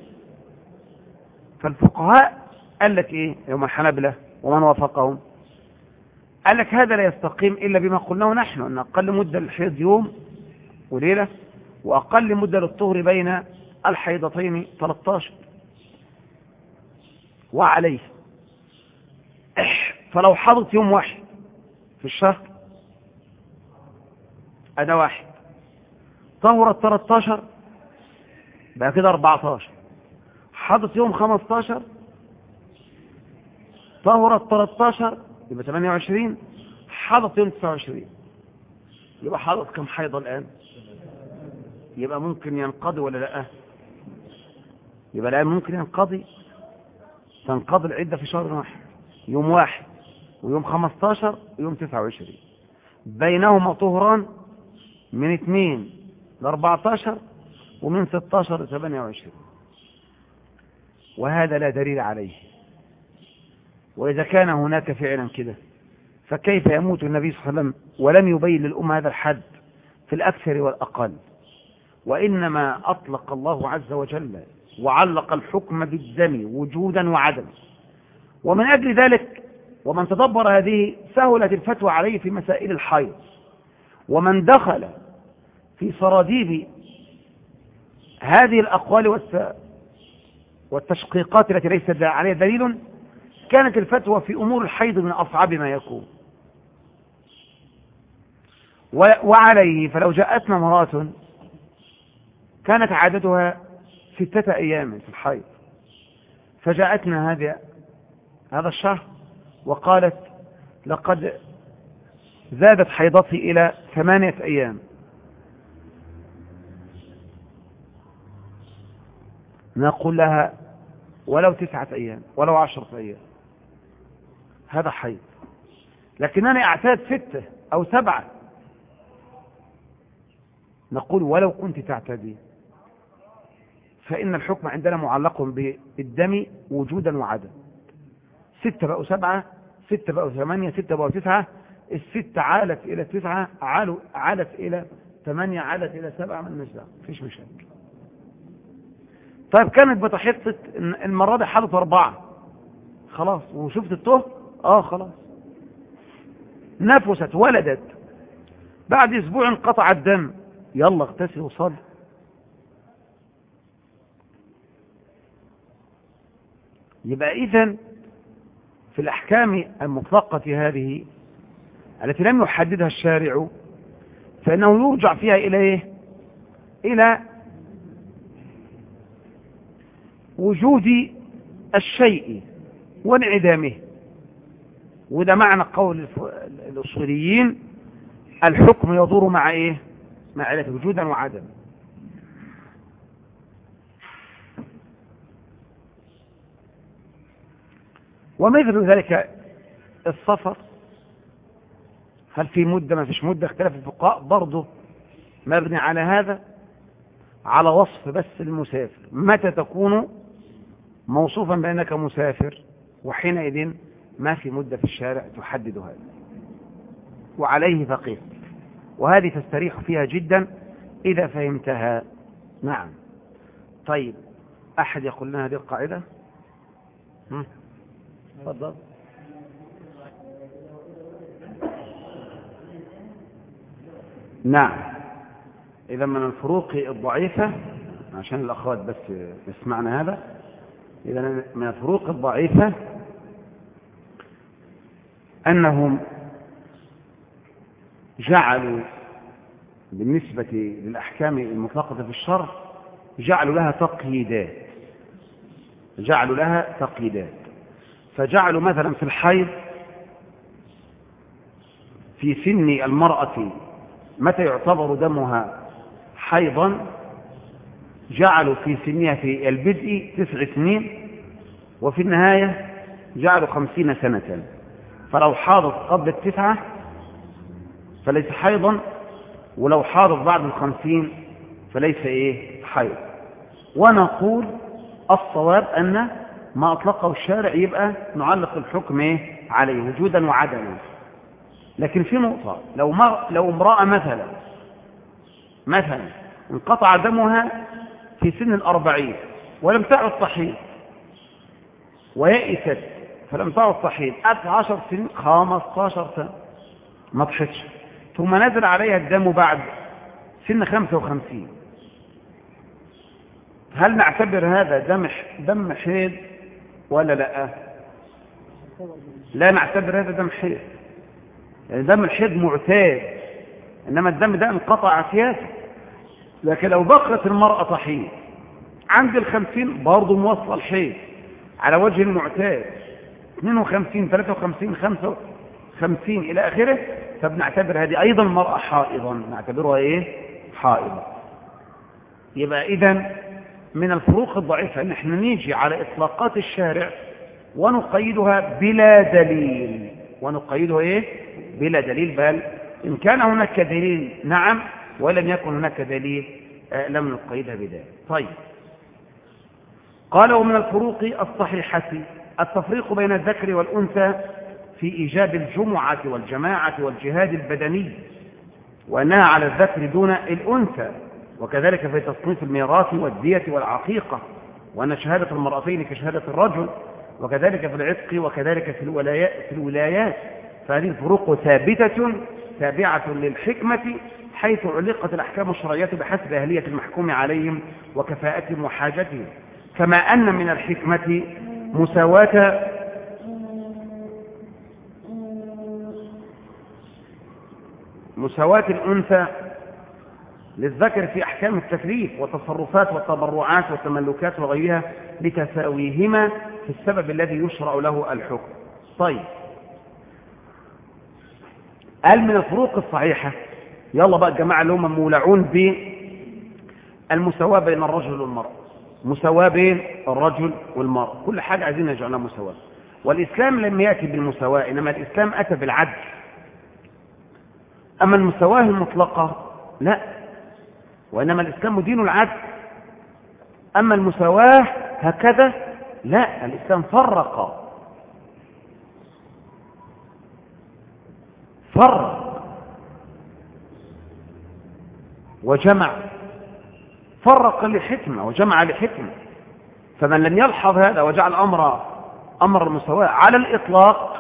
فالفقهاء قال لك ايه يوم الحنابلة ومن وافقهم، قال لك هذا لا يستقيم إلا بما قلناه نحن، أن أقل مدة للحيض يوم وليلة، وأقل مدة للطهر بين الحيضتين 13. وعليه فلو حضت يوم واحد في الشهر أدا واحد، طهرت 13 بقى كده 14، حضت يوم 15 طهرت 13 يبقى 28، حضت يوم 29 يبقى حضت كم حيضة الآن؟ يبقى ممكن ينقضي ولا لا؟ يبقى الآن ممكن ينقضي، تنقضي العدة في شهر واحد، يوم واحد ويوم 15 ويوم 29، بينهما طهران من 2 ل 14 ومن 16 ل 28. وهذا لا دليل عليه. وإذا كان هناك فعلا كده، فكيف يموت النبي صلى الله عليه وسلم ولم يبين للأمة هذا الحد في الأكثر والأقل؟ وإنما أطلق الله عز وجل وعلق الحكم بالدم وجودا وعدما. ومن أجل ذلك ومن تدبر هذه سهلت الفتوى عليه في مسائل الحيض. ومن دخل في صراديب هذه الأقوال والتشقيقات التي ليس عليها دليل، كانت الفتوى في أمور الحيض من أصعب ما يكون. وعليه فلو جاءتنا امرأة كانت عادتها 6 أيام في الحيض، فجاءتنا هذا الشهر وقالت لقد زادت حيضتي إلى 8 أيام، نقول لها ولو 9 أيام ولو 10 أيام، هذا حيض. لكنني أعتاد 6 أو 7، نقول ولو كنت تعتدي، فإن الحكم عندنا معلق بالدم وجودا وعدم. 6 بقوا 7، 6 بقوا 8، 6 بقوا 9، 6 عالت إلى 9، عالت إلى 8، عالت إلى 7، من نجدة مفيش مشاكل. طيب كانت بتحط المرة دي حالة 4 خلاص، وشفت الطهر خلاص، نفست ولدت، بعد أسبوع انقطع الدم، يلا اغتسل وصلي. يبقى إذن في الأحكام المطلقة هذه التي لم يحددها الشارع، فإنه يرجع فيها إلى إيه؟ إلى وجود الشيء وانعدامه. وده معنى قول الأصوليين الحكم يدور مع إيه؟ مع علته وجودا وعدم. ومثل ذلك السفر، هل في مدة ما فيش مدة؟ اختلاف الفقهاء برضه مبني على هذا، على وصف بس المسافر، متى تكون موصوفا بأنك مسافر، وحينئذ ما في مدة في الشارع تحدد هذا. وعليه فقيه، وهذه تستريح فيها جدا إذا فهمتها. نعم. طيب أحد يقول لنا هذه القاعدة؟ تفضل. نعم. إذا من الفروق الضعيفة، عشان الأخوات بس يسمعنا هذا، إذا من الفروق الضعيفة أنهم جعلوا بالنسبة للأحكام المطلقة في الشرع جعلوا لها تقييدات، فجعلوا مثلا في الحيض في سن المرأة متى يعتبر دمها حيضا، جعلوا في سنها في البدء 9 سنين، وفي النهاية جعلوا 50 سنة. فلو حاضت قبل 9 فليس حيضا، ولو حاضت بعد 50 فليس حيض. ونقول الصواب أن ما أطلقه الشارع يبقى نعلق الحكم عليه وجودا وعدما. لكن في نقطة، لو امرأة مثلا انقطع دمها في سن 40 ولم تعد تحيض، ويئست فلم تعد تحيض 10 سنين 15 سنة ما تحيضش، ثم نزل عليها الدم بعد سن 55، هل نعتبر هذا دم حيض ولا لا؟ لا نعتبر هذا دم حيض، يعني دم الحيض معتاد، إنما الدم ده انقطع سياسة. لكن لو بقت المرأة تحيض عند 50 برضه موصل الحيض على وجه المعتاد 52 53 55 إلى آخره، فبنعتبر هذه أيضا المرأة حائضا، نعتبرها حائضا. يبقى إذن من الفروق الضعيفة أن احنا نيجي على إطلاقات الشارع ونقيدها بلا دليل، بلا دليل، بل إن كان هناك دليل نعم، ولم يكن هناك دليل لم نقيدها بذلك. طيب، قال ومن الفروق الصحيحة التفريق بين الذكر والأنثى في إيجاب الجمعة والجماعة والجهاد البدني، وأنها على الذكر دون الأنثى، وكذلك في تصنيف الميراث والدية والعقيقة، وأن شهادة المرأتين كشهادة الرجل، وكذلك في العتق، وكذلك في الولايات. فهذه الفروق ثابتة تابعة للحكمة، حيث علقت الأحكام الشرعية بحسب أهلية المحكوم عليهم وكفاءتهم وحاجتهم، كما أن من الحكمة مساواة الأنثى للذكر في أحكام التكليف والتصرفات والتبرعات والتملكات وغيرها لتساويهما في السبب الذي يشرع له الحكم. طيب، قال من الفروق الصحيحة، يلا بقى الجماعة اللي هم مولعون بالمساواة بين الرجل والمرأة، مساواة بين الرجل والمرأة، كل حاجة عايزين نجعلها مساواة. والإسلام لم يأتي بالمساواة، إنما الإسلام أتى بالعدل. أما المساواة المطلقة لا، وإنما الإسلام دين العدل. أما المساواة هكذا لا، الإسلام فرق وجمع، فرق لحكمة وجمع لحكمة. فمن لم يلحظ هذا وجعل أمر المساواة على الإطلاق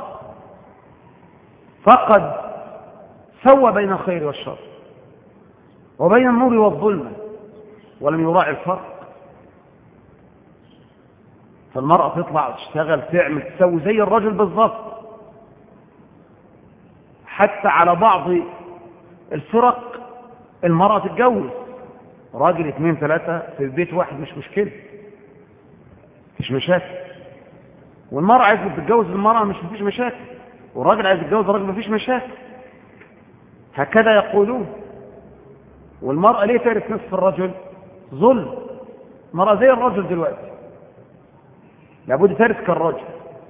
فقد سوى بين الخير والشر وبين النور والظلمة، ولم يراعي الفرق. فالمرأة تطلع تشتغل تعمل تسوي زي الرجل بالضبط، حتى على بعض الفرق المرأة تتجوز راجل 2 3 في البيت واحد، مش مشكلة، مفيش مشاكل. والمرأة عايزة تتجوز المرأة مفيش مشاكل، والراجل عايز يتجوز الراجل مفيش مشاكل، هكذا يقولون. والمرأة ليه ترث نصف الرجل؟ ظلم. المرأة زي الرجل دلوقتي، لابد ترث كالرجل.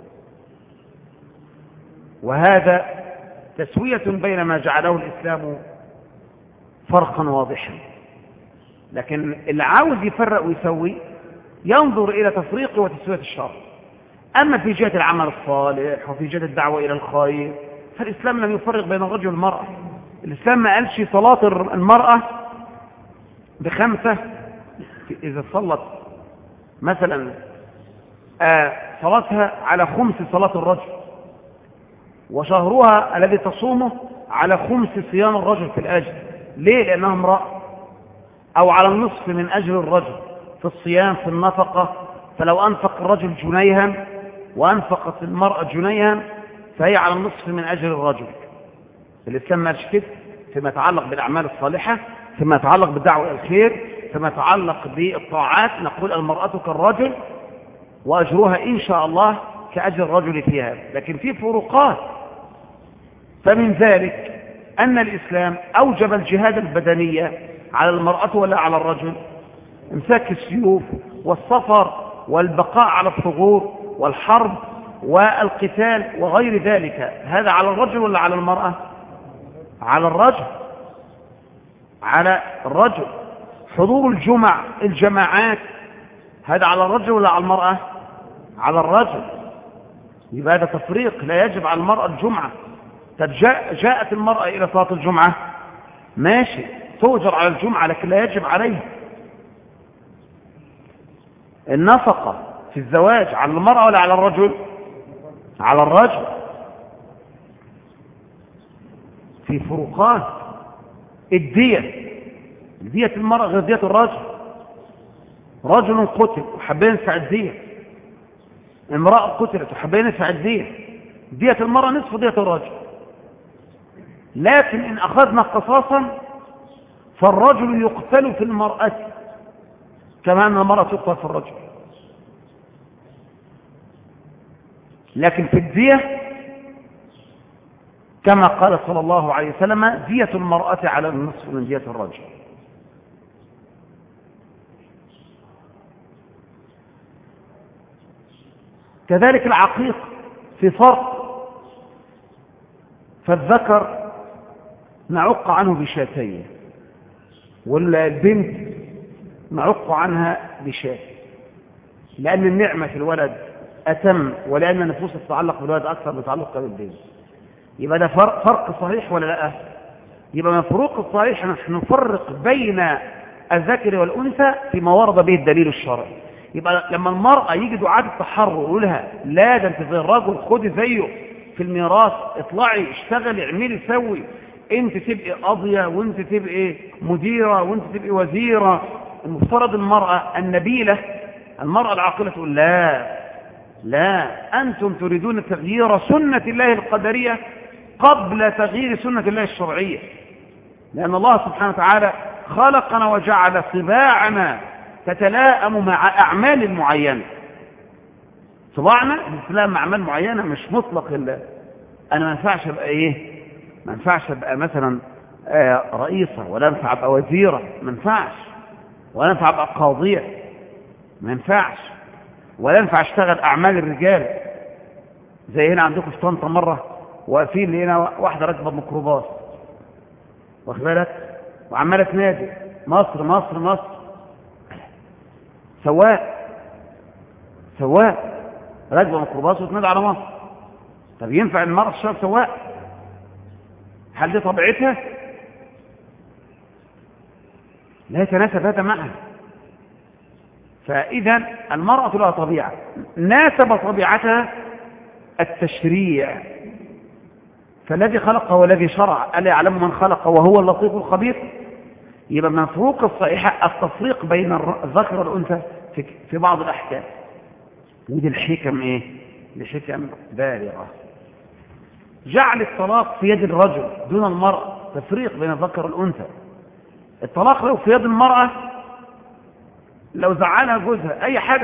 وهذا تسوية بين ما جعله الإسلام فرقا واضحا. لكن اللي عاوز يفرق ويسوي ينظر إلى تفريق وتسوية الشرع. أما في جهة العمل الصالح وفي جهة الدعوة إلى الخير فالإسلام لم يفرق بين الرجل والمرأة. الإسلام ما قالش صلاة المرأة ب5، إذا صلت مثلا صلاتها على 5 صلاة الرجل، وشهرها الذي تصومه على 5 صيام الرجل في الأجر. ليه؟ لأنها امرأة. أو على النصف من أجر الرجل في الصيام في النفقة، فلو أنفق الرجل جنيها وأنفقت المرأة جنيها فهي على النصف من أجر الرجل. الإسلام مالش كده فيما يتعلق بالأعمال الصالحة، فيما يتعلق بالدعوة إلى الخير، فيما يتعلق بالطاعات نقول المرأة كالرجل وأجرها إن شاء الله كأجر الرجل فيها. لكن في فروقات. فمن ذلك أن الإسلام أوجب الجهاد البدنية على المرأة ولا على الرجل؟ امساك السيوف والسفر والبقاء على الثغور والحرب والقتال وغير ذلك، هذا على الرجل ولا على المرأة؟ على الرجل. على الرجل. حضور الجماعات هذا على الرجل ولا على المرأة؟ على الرجل. يبقى هذا تفريق، لا يجب على المرأة الجمعة. جاءت المرأة إلى صلاة الجمعة ماشي تؤجر على الجمعة لكن لا يجب عليها. النفقة في الزواج على المرأة ولا على الرجل؟ على الرجل. في فروقات. الدية المرأة غير دية الرجل. رجل قتل وحبين ندفع الدية، امرأة قتلت وحبين ندفع الدية. دية المرأة نصف دية الرجل. لكن إن أخذنا قصاصا فالرجل يقتل في المرأة كما أن المرأة تقتل في الرجل. لكن في الدية كما قال صلى الله عليه وسلم دية المرأة على النصف من دية الرجل. كذلك العقيق في فرق، فالذكر نعق عنه بشاتين والبنت نعق عنها بشات، لأن النعمة في الولد أتم ولأن النفوس تتعلق بالولد أكثر من تعلقها بالبنت. يبقى ده فرق صحيح ولا لا؟ يبقى من فروق الصحيح نحن نفرق بين الذكر والأنثى فيما ورد به الدليل الشرعي. يبقى لما المرأة يجي دعاة التحرر يقول لها لا ده انت زي الرجل، خدي زيه في الميراث، اطلعي اشتغلي اعملي سوي، انت تبقي قاضية وانت تبقي مديرة وانت تبقي وزيرة. المفترض المرأة النبيلة المرأة العاقلة تقول لا أنتم تريدون تغيير سنة الله القدرية قبل تغيير سنة الله الشرعية، لأن الله سبحانه وتعالى خلقنا وجعل طباعنا تتلائم مع أعمال معينة. طباعنا تتلائم مع أعمال معينة مش مطلق الله. أنا ما ينفعش أبقى ما ينفعش أبقى مثلا رئيسة، ولا ينفع أبقى وزيرة، ما ينفعش، ولا ينفع أبقى قاضية، ما ينفعش، ولا ينفع أشتغل أعمال الرجال. زي هنا عندكم في طنطا مرة واقفين لقينا واحدة راكبة ميكروباص واخد بالك وعمالة تنادي مصر مصر مصر، سواق راكبة ميكروباص وتنادي على مصر. طب ينفع المرأة تشتغل سواق؟ هل دي طبيعتها؟ لا يتناسب هذا معها. فإذا المرأة لها طبيعة ناسب طبيعتها التشريع، فالذي خلق هو الذي شرع، ألا يعلم من خلق وهو اللطيف الخبير. يبقى من فروق الصحيحة التفريق بين الذكر والأنثى في بعض الأحكام. ودي الحكم الحكم بالغة. جعل الطلاق في يد الرجل دون المرأة، تفريق بين الذكر والأنثى. الطلاق لو في يد المرأة لو زعلها جوزها أي حاجة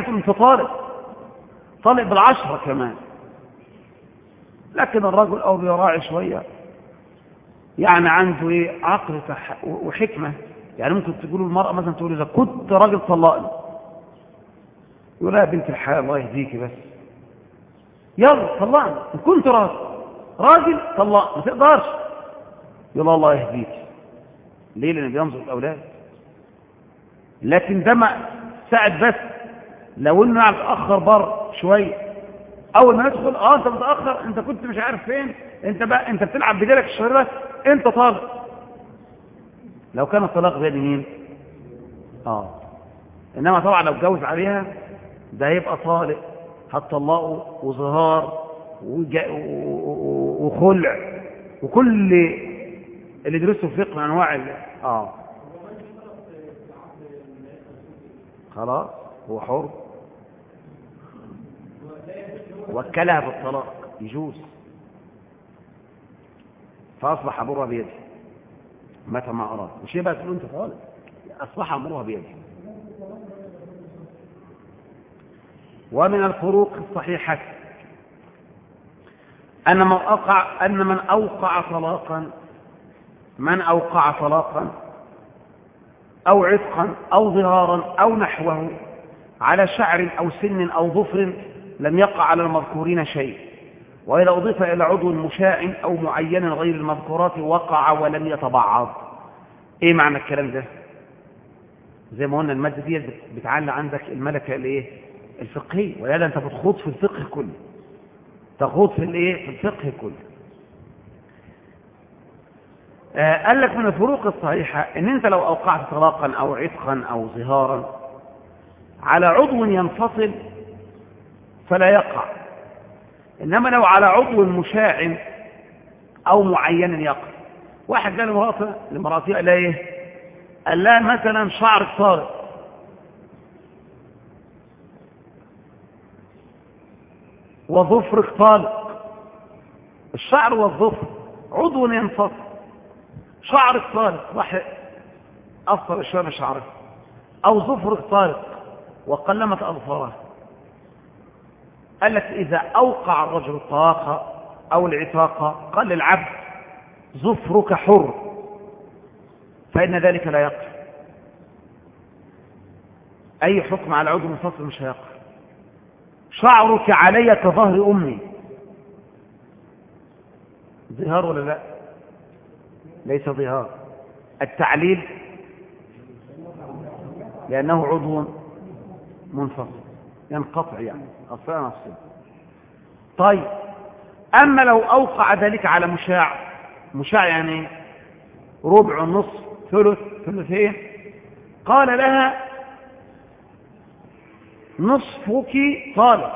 طالق بالعشرة كمان. لكن الرجل أو بيراعي شوية يعني عنده عقل وحكمة. يعني ممكن تقولوا المرأة مثلا تقول إذا كنت راجل طلقني، يقول يا بنت الحياة الله يهديكي بس يلا طلقني، إن كنت راجل طلقني، ما تقدرش يلا الله يهديكي. ليه؟ لأنه بينظر الأولاد. لكن ده ما ساعد بس لو انه اتأخر بر شوية، اول ما ندخل انت متأخر، انت كنت مش عارف فين، انت بتلعب بديلك الشهر ده، انت طالق. لو كان الطلاق بين مين؟ انما طبعا لو اتجوز عليها ده هيبقى طالق، هتطلقه وظهار وخلع وكل اللي درسوا فقه من أنواع خلاص هو حر، وكلها بالطلاق يجوز، فأصبح أمرها بيده متى ما أراد. مش يبقى تقول أنت خالص، أصبح أمرها بيده. ومن الفروق الصحيحة أن من أوقع طلاقا أو عتقا أو ظهارا أو نحوه على شعر أو سن أو ظفر لم يقع على المذكورين شيء، وإذا أضيف إلى عضو مشاع أو معين غير المذكورات وقع ولم يتبعض. إيه معنى الكلام ده؟ زي ما قلنا المادة دي بتعلى عندك الملكة الفقهية، ولهذا أنت بتخوض في الفقه كله، تخوض في الفقه كله. قال لك من الفروق الصحيحة ان انت لو اوقعت طلاقا او عتقا او ظهارا على عضو ينفصل فلا يقع، انما لو على عضو مشاع او معين يقع. واحد قال لمراته قال ايه؟ قال لها مثلا شعرك طارق، وظفرك طالق. الشعر والظفر عضو ينفصل، شعرك طارق راح أفضل الشوام شعرك، أو ظفرك طارق وقلمت أظفاره. قال لك إذا أوقع الرجل الطلاق أو العتاق قال للعبد ظفرك حر، فإن ذلك لا يقع. أي حكم على عضو منفصل مش هيقع. شعرك علي كظهر أمي، ظهار ولا لا؟ ليس ظهار. التعليل لأنه عضو منفصل ينقطع، يعني أصلا نفسه. طيب أما لو أوقع ذلك على مشاع يعني ربع، نصف، ثلث، ثلثين، قال لها نصفك طالق.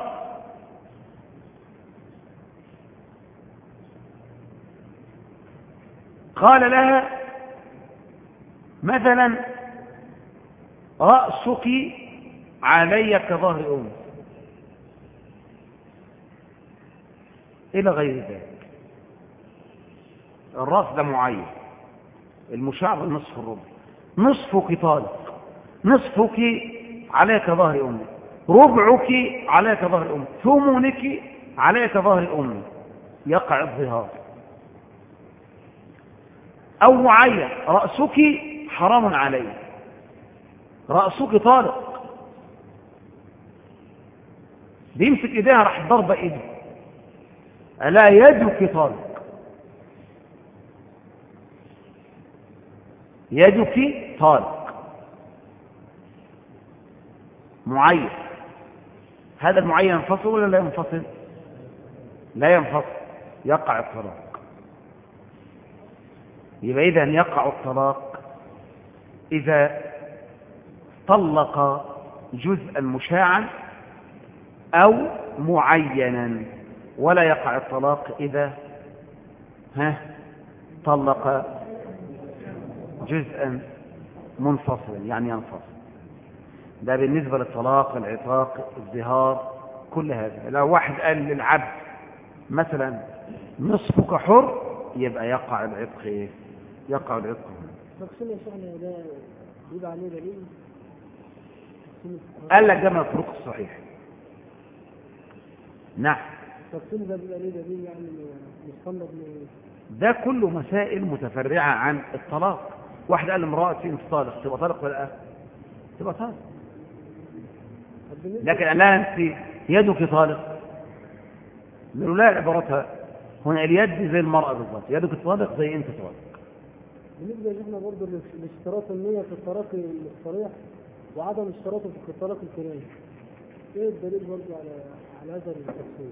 قال لها مثلا رأسك علي كظهر أمي إلى غير ذلك. الرأس ده معين، المشاع بالنصف الربع. نصفك طالق، نصفك علي كظهر أمي، ربعك علي كظهر أمي، ثمنك علي كظهر أمي، يقع الظهار. أو معين رأسك حرام علي، رأسك طارق، بيمسك إيديها راح ضرب إيدي، ألا يدك طارق، يدك طارق معين. هذا المعين ينفصل ولا لا ينفصل؟ لا ينفصل، يقع الطلاق. يبقى إذن يقع الطلاق إذا طلق جزءا مشاعا أو معينا، ولا يقع الطلاق إذا طلق جزءا منفصلا يعني ينفصل. ده بالنسبة للطلاق، العتاق، الظهار، كل هذا. لو واحد قال للعبد مثلا نصفك حر، يبقى يقع العتق. يقع العتق. تقسيم يا شيخنا ده يبقى عليه دليل؟ قال لك ده من الفروق الصحيح. نعم. تقسيم ده بيبقى عليه دليل يعني مستند من ده كله مسائل متفرعة عن الطلاق. واحد قال لامرأتي انت طالق، تبقى طالق ولا لا؟ تبقى طالق. لكن لا انت يدك طالق، نقول لا، عبارتها هنا اليد زي المرأة بالضبط، يدك طالق زي انت طالق. بالنسبة لنا برضه لاشتراط النية في الطلاق الصريح وعدم اشتراطه في الطلاق الكناية، ايه الدليل برضه على هذا التفصيل؟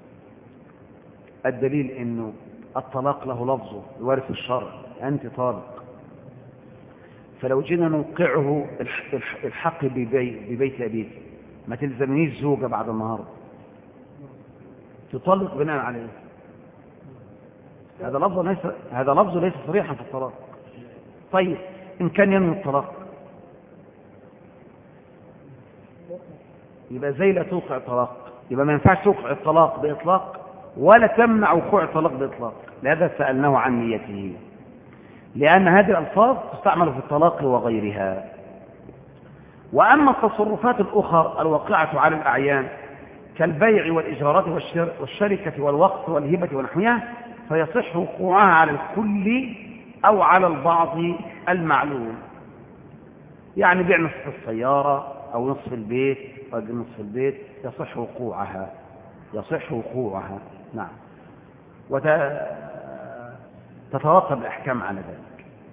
الدليل انه الطلاق له لفظه يوارث الشرع، انت طالق. فلو جينا نوقعه الحق ببيت أبيك، ما تلزمنيش زوجة بعد النهاردة، تطلق بناء عليه. هذا لفظ ليس صريحا في الطلاق. طيب إن كان ينوي الطلاق يبقى زي لا توقع طلاق، يبقى ما ينفعش توقع الطلاق بإطلاق ولا تمنع وقوع الطلاق بإطلاق. لهذا سألناه عن نيته، لأن هذه الألفاظ تستعمل في الطلاق وغيرها. وأما التصرفات الأخرى الواقعة على الأعيان كالبيع والإجارات والشركة والوقف والهبة ونحوها فيصح وقوعها على الكل أو على البعض المعلوم. يعني بيع نصف السيارة أو نصف البيت أو نصف البيت يصح وقوعها. نعم. وتترتب الأحكام على ذلك.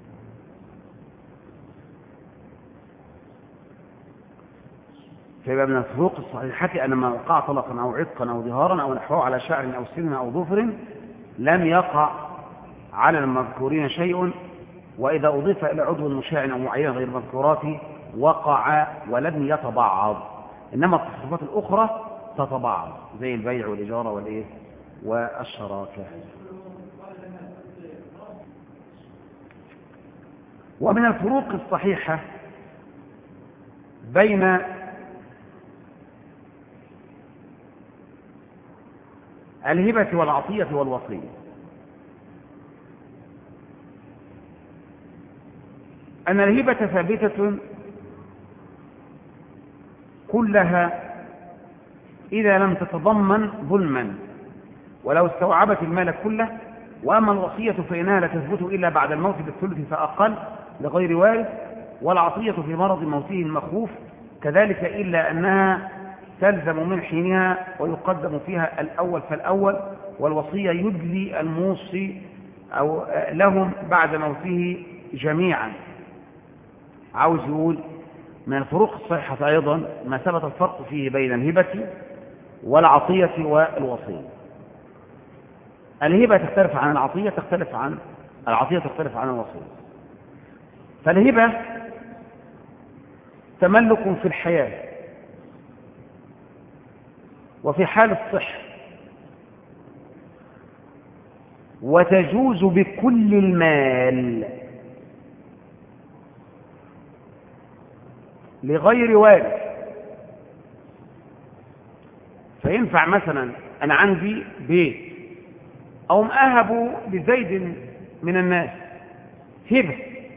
فيبقى من الفروق الصحيحة أن ما وقع طلقا أو عتقا أو ظهارا أو نحوه على شعر أو سن أو ظفر لم يقع على المذكورين شيء، وإذا أضيف إلى عضو مشاع أو معين غير المذكورات وقع ولم يتبعض. إنما التصرفات الأخرى تتبعض زي البيع والإجارة والشراكة. ومن الفروق الصحيحة بين الهبة والعطية والوصية أن الهبة ثابتة كلها إذا لم تتضمن ظلما ولو استوعبت المال كله. وأما الوصية فإنها لا تثبت إلا بعد الموت بالثلث فأقل لغير وارث، والعطية في مرض موته المخوف كذلك، إلا أنها تلزم من حينها ويقدم فيها الأول فالأول، والوصية يدلي الموصي أو لهم بعد موته جميعا. عاوز يقول من الفروق الصحيحة أيضا ما ثبت الفرق فيه بين الهبة والعطية والوصية. الهبة تختلف عن العطية، تختلف عن الوصية. فالهبة تملك في الحياة وفي حال الصحة، وتجوز بكل المال لغير وارث. فينفع مثلا أنا عندي بيت أو مأهب لزيد من الناس هبة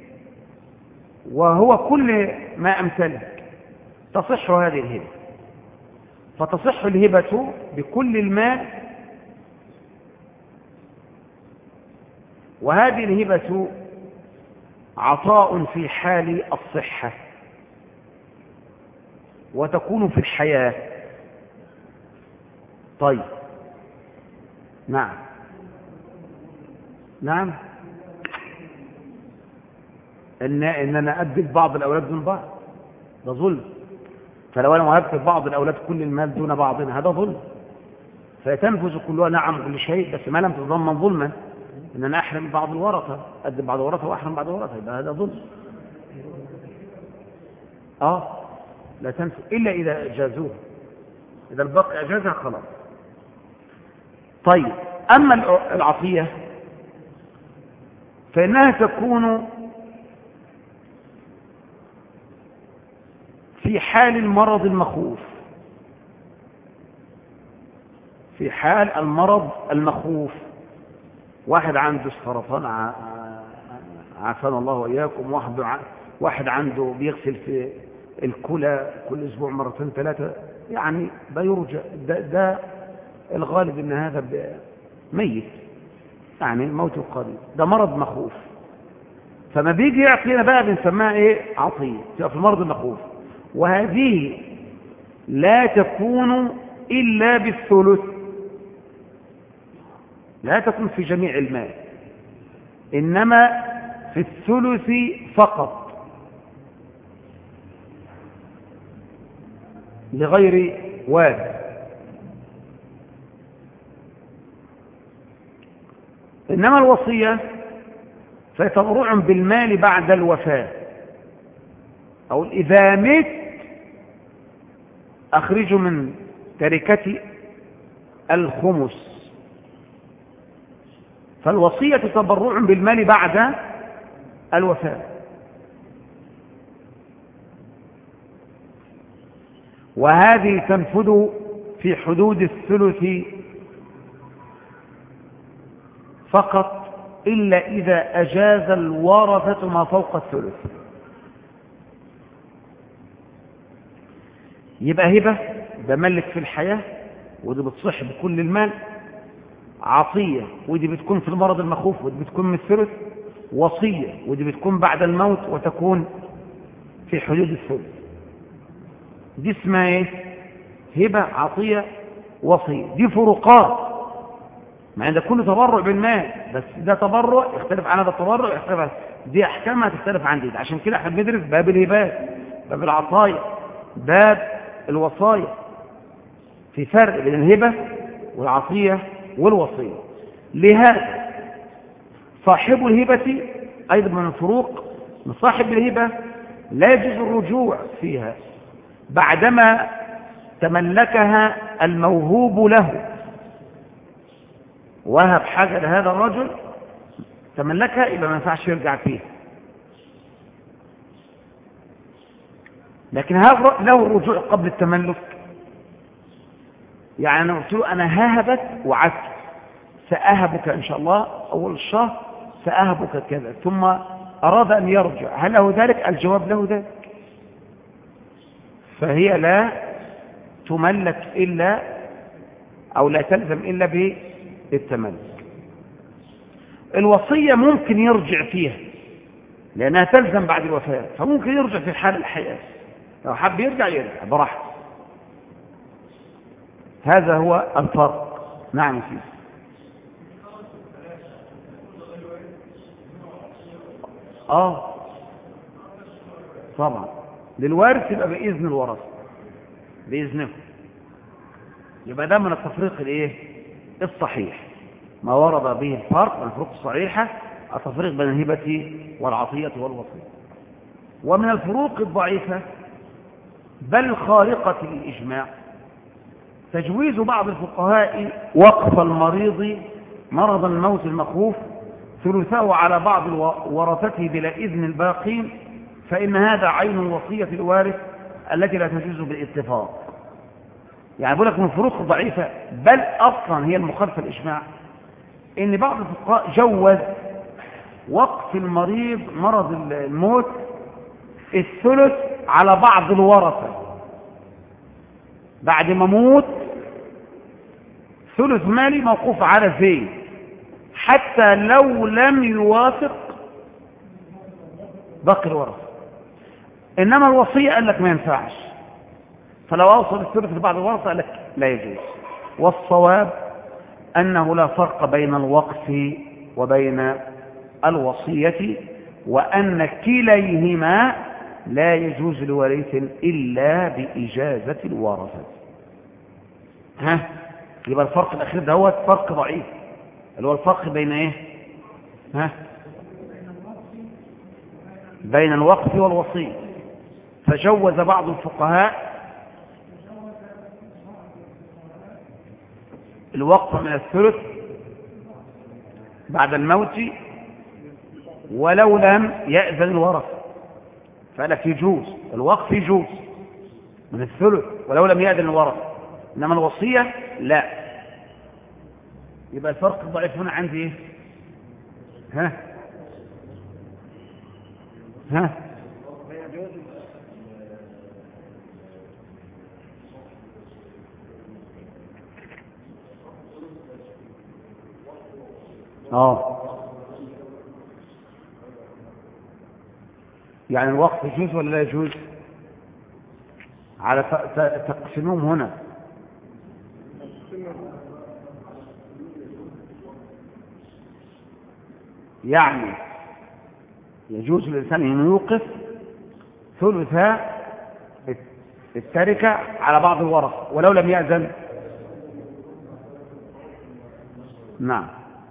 وهو كل ما أمتلك، تصح هذه الهبة. فتصح الهبة بكل المال، وهذه الهبة عطاء في حال الصحة وتكون في الحياة. طيب نعم إن أنا أدب بعض الأولاد دون بعض ده ظلم. فلو أنا وهبت بعض الأولاد كل المال دون بعض هذا ظلم، فتنفذ كلها نعم كل شيء، بس ما لم تتضمن ظلما إن أنا أحرم بعض الورثة، أدب بعض الورثة وأحرم بعض الورثة، يبقى هذا ظلم. لا تنفذ إلا إذا أجازوه، إذا الباقي أجازها خلاص. طيب أما العطية فإنها تكون في حال المرض المخوف، في حال المرض المخوف. واحد عنده السرطان عافانا الله وإياكم، واحد عنده بيغسل في الكلى كل أسبوع مرتين ثلاثة، يعني ده يرجى، ده الغالب ان هذا ميت، يعني الموت القريب، ده مرض مخوف. فما بيجي يعطينا بقى بنسميها عطية، تبقى في المرض المخوف، وهذه لا تكون إلا بالثلث، لا تكون في جميع المال، إنما في الثلث فقط لغير وارث. إنما الوصية فتبرع بالمال بعد الوفاة، أو إذا مت أخرج من تركتي الخمس، فالوصية تبرع بالمال بعد الوفاة. وهذه تنفذ في حدود الثلث فقط، إلا إذا أجاز الورثة ما فوق الثلث. يبقى هبة ده ملك في الحياة، ودي بتصح بكل المال. عطية ودي بتكون في المرض المخوف، ودي بتكون من الثلث. وصية ودي بتكون بعد الموت وتكون في حدود الثلث. دي اسمها ايه؟ هبة، عطية، وصية. دي فروقات، مع ان ده كله تبرع بالمال، بس ده تبرع يختلف عن هذا التبرع، يختلف عن دي احكامها تختلف عن دي. عشان كده احنا بندرس باب الهبات، باب العطايا، باب الوصايا. في فرق بين الهبة والعطية والوصية. لهذا صاحب الهبة أيضا من الفروق، من صاحب الهبة لا يجوز الرجوع فيها بعدما تملكها الموهوب له. وهب حاجة لهذا الرجل تملكها، يبقى ما ينفعش يرجع فيها. لكن هذا له الرجوع قبل التملك. يعني أنا قلت له أنا هاهبك وعدت، سأهبك إن شاء الله أول الشهر، سأهبك كذا، ثم أراد أن يرجع، هل له ذلك؟ الجواب له ذلك. فهي لا تملك إلا، أو لا تلزم إلا بالتملك. الوصية ممكن يرجع فيها لأنها تلزم بعد الوفاة، فممكن يرجع في حال الحياة، لو حب يرجع يرجع براحته. هذا هو الفرق. نعم فيه. طبعا للوارث يبقى بإذن الورثة، بإذنه. يبقى ده من التفريق الايه الصحيح، ما ورد به الفرق من الفروق الصحيحة، التفريق بين الهبة والعطية والوصية. ومن الفروق الضعيفة بل خارقة للإجماع تجويز بعض الفقهاء وقف المريض مرض الموت المخوف ثلثه على بعض ورثته بلا إذن الباقين، فإن هذا عين الوصية الوارث التي لا تجوز بالاتفاق. يعني بقول لك من الفروق الضعيفة بل أصلا هي المخالفة الإجماع، إن بعض الفقهاء جوز وقف المريض مرض الموت الثلث على بعض الورثة بعد ما موت، ثلث مالي موقوف على زين حتى لو لم يوافق باقي الورثة. إنما الوصية قال لك ما ينفعش، فلو أوصل الثلث لبعض الورثة قال لك لا يجوز. والصواب أنه لا فرق بين الوقف وبين الوصية، وأن كليهما لا يجوز لوارث إلا بإجازة الورثة. يبقى الفرق الأخير ده هو فرق ضعيف، اللي هو الفرق بين إيه؟ بين الوقف والوصية. فجوز بعض الفقهاء الوقف من الثلث بعد الموت ولو لم يأذن الورثة، فلك يجوز الوقف، يجوز من الثلث ولو لم يأذن الورثة، إنما الوصية لا. يبقى الفرق الضعيف هنا عندي إيه؟ يعني الوقف يجوز ولا لا يجوز؟ على تقسمهم هنا. يعني يجوز للإنسان أن يوقف ثلث التركة على بعض الورثة ولو لم يأذن. نعم.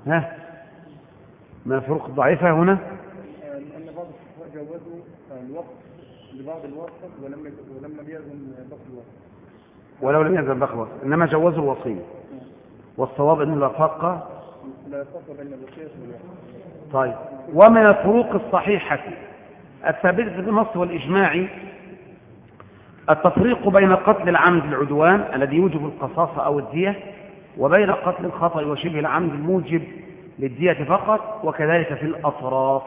من الفروق الضعيفة هنا أن بعض الفقهاء جوزوا الوقف لبعض الورثة ولم يأذن باقي الورثة، ولو لم يأذن باقي الورثة، إنما جوزوا الوصية. والصواب أنه لا فرق لا فرق بين القياس والعقل. طيب، ومن الفروق الصحيحة الثابتة في النص والإجماع التفريق بين قتل العمد العدوان الذي يوجب القصاص أو الدية، وبين قتل الخطأ وشبه العمد الموجب للدية فقط، وكذلك في الأطراف.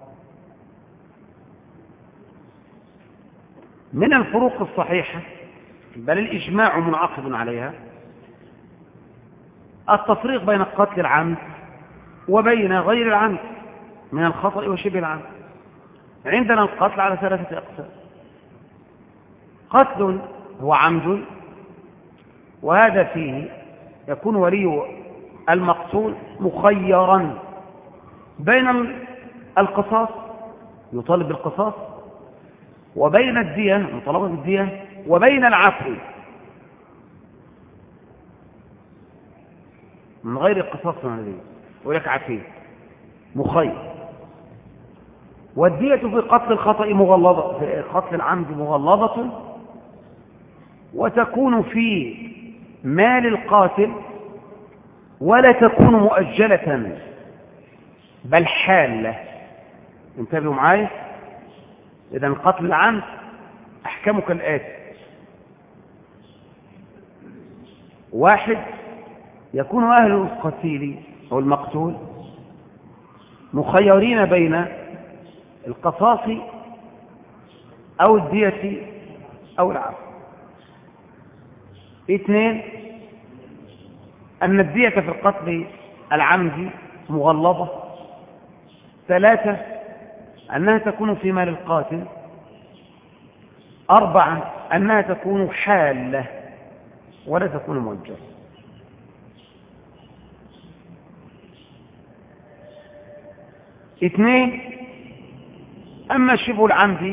من الفروق الصحيحة بل الإجماع منعقد عليها التفريق بين قتل العمد وبين غير العمد من الخطأ وشبه العمد. عندنا القتل على 3 أقسام: قتل هو عمد، وهذا فيه يكون ولي المقتول مخيرا بين القصاص، يطالب بالقصاص، وبين الدية، مطالبة بالدية، وبين العفو من غير القصاص من الدية، ولك عفين مخير. والدية في قتل الخطأ مغلظة، في قتل العمد مغلظة، وتكون في مال القاتل، ولا تكون مؤجلة بل حالة. انتبهوا معايا. إذن قتل العمد أحكامه كالآتي: 1، يكون أهل القتيل أو المقتول مخيرين بين القصاص أو الدية أو العفو. 2، أن الدية في القتل العمد مغلظة. 3، أنها تكون في مال القاتل. 4، أنها تكون حالة ولا تكون مؤجلة. 2، أما شبه العمد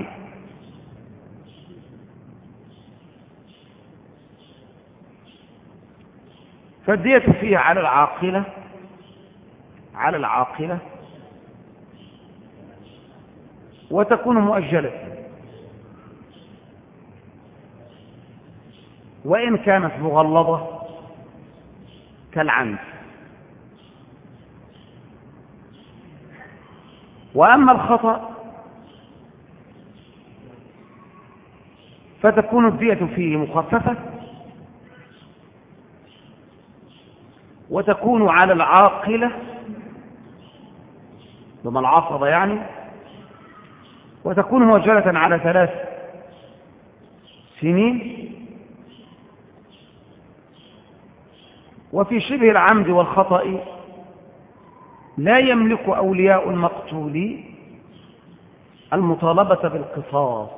فالدية فيها على العاقلة وتكون مؤجلة، وإن كانت مغلظة كالعمد. وأما الخطأ فتكون الدية فيه مخففة، وتكون على العاقلة ضمن العصبة يعني، وتكون مؤجلة على 3 سنين. وفي شبه العمد والخطأ لا يملك أولياء المقتول المطالبة بالقصاص،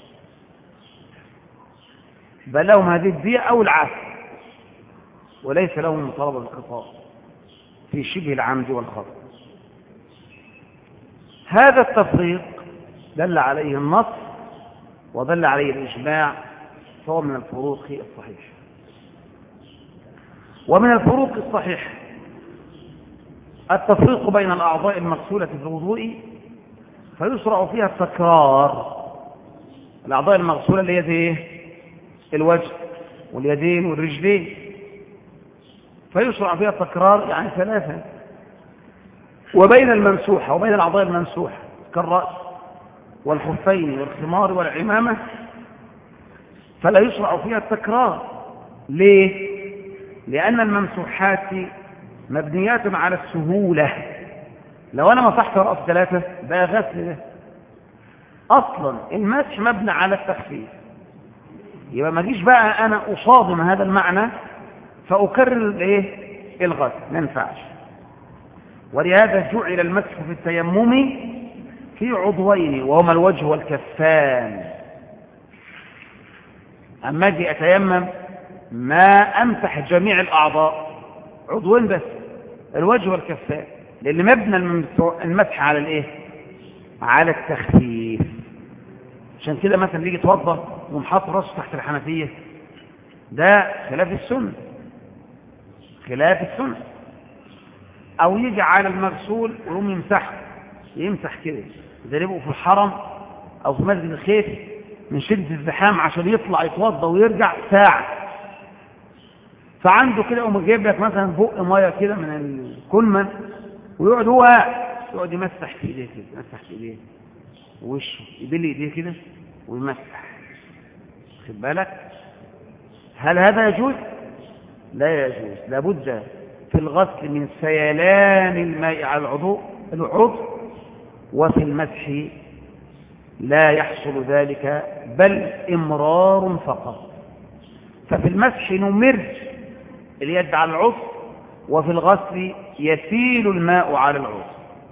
بل لهم هذه الدية أو العفو، وليس لهم المطالبة بالقصاص في شبه العمد والخطأ. هذا التفريق دل عليه النص ودل عليه الإجماع، فهو من الفروق الصحيحة. ومن الفروق الصحيحة التفريق بين الأعضاء المغسولة في الوضوء، فيشرع فيها التكرار. الأعضاء المغسولة اللي هي الوجه واليدين والرجلين، فيشرع فيها التكرار يعني 3. وبين الممسوحة وبين الأعضاء الممسوحة كالرأس والخفين والخمار والعمامة فلا يشرع فيها التكرار. ليه؟ لأن الممسوحات مبنيات على السهولة. لو أنا مسحت رأس 3 ده غسل ده. أصلا المسح مبني على التخفيف، يبقى ما جيش بقى أنا أصادم هذا المعنى فأكرر الغسل، ما ينفعش. ولهذا جعل المسح في التيمم في عضوين وهما الوجه والكفان. أما أجي أتيمم ما أمسح جميع الأعضاء، عضوين بس، الوجه والكفان، لأن مبنى المسح على على التخفيف. عشان كده مثلا يجي يتوضا ومحط راسه تحت الحنفية، ده خلاف السنة، خلاف السنة. أو يجي على المغسول ويقوم يمسح كده، زي اللي يبقوا في الحرم أو في مسجد الخيف من شدة الزحام عشان يطلع يتوضا ويرجع ساعة، فعنده كده يقوم جايب لك مثلا بق ميه كده من الكلمه، ويقعد هو يقعد يمسح في ايديه كده، يمسح في ايديه ووشه، يبل ايديه كده ويمسح. خد بالك، هل هذا يجوز؟ لا يجوز. لابد في الغسل من سيلان الماء على العضو، وفي المسح لا يحصل ذلك، بل إمرار فقط. ففي المسح نمر اليد على العضو، وفي الغسل يسيل الماء على العضو.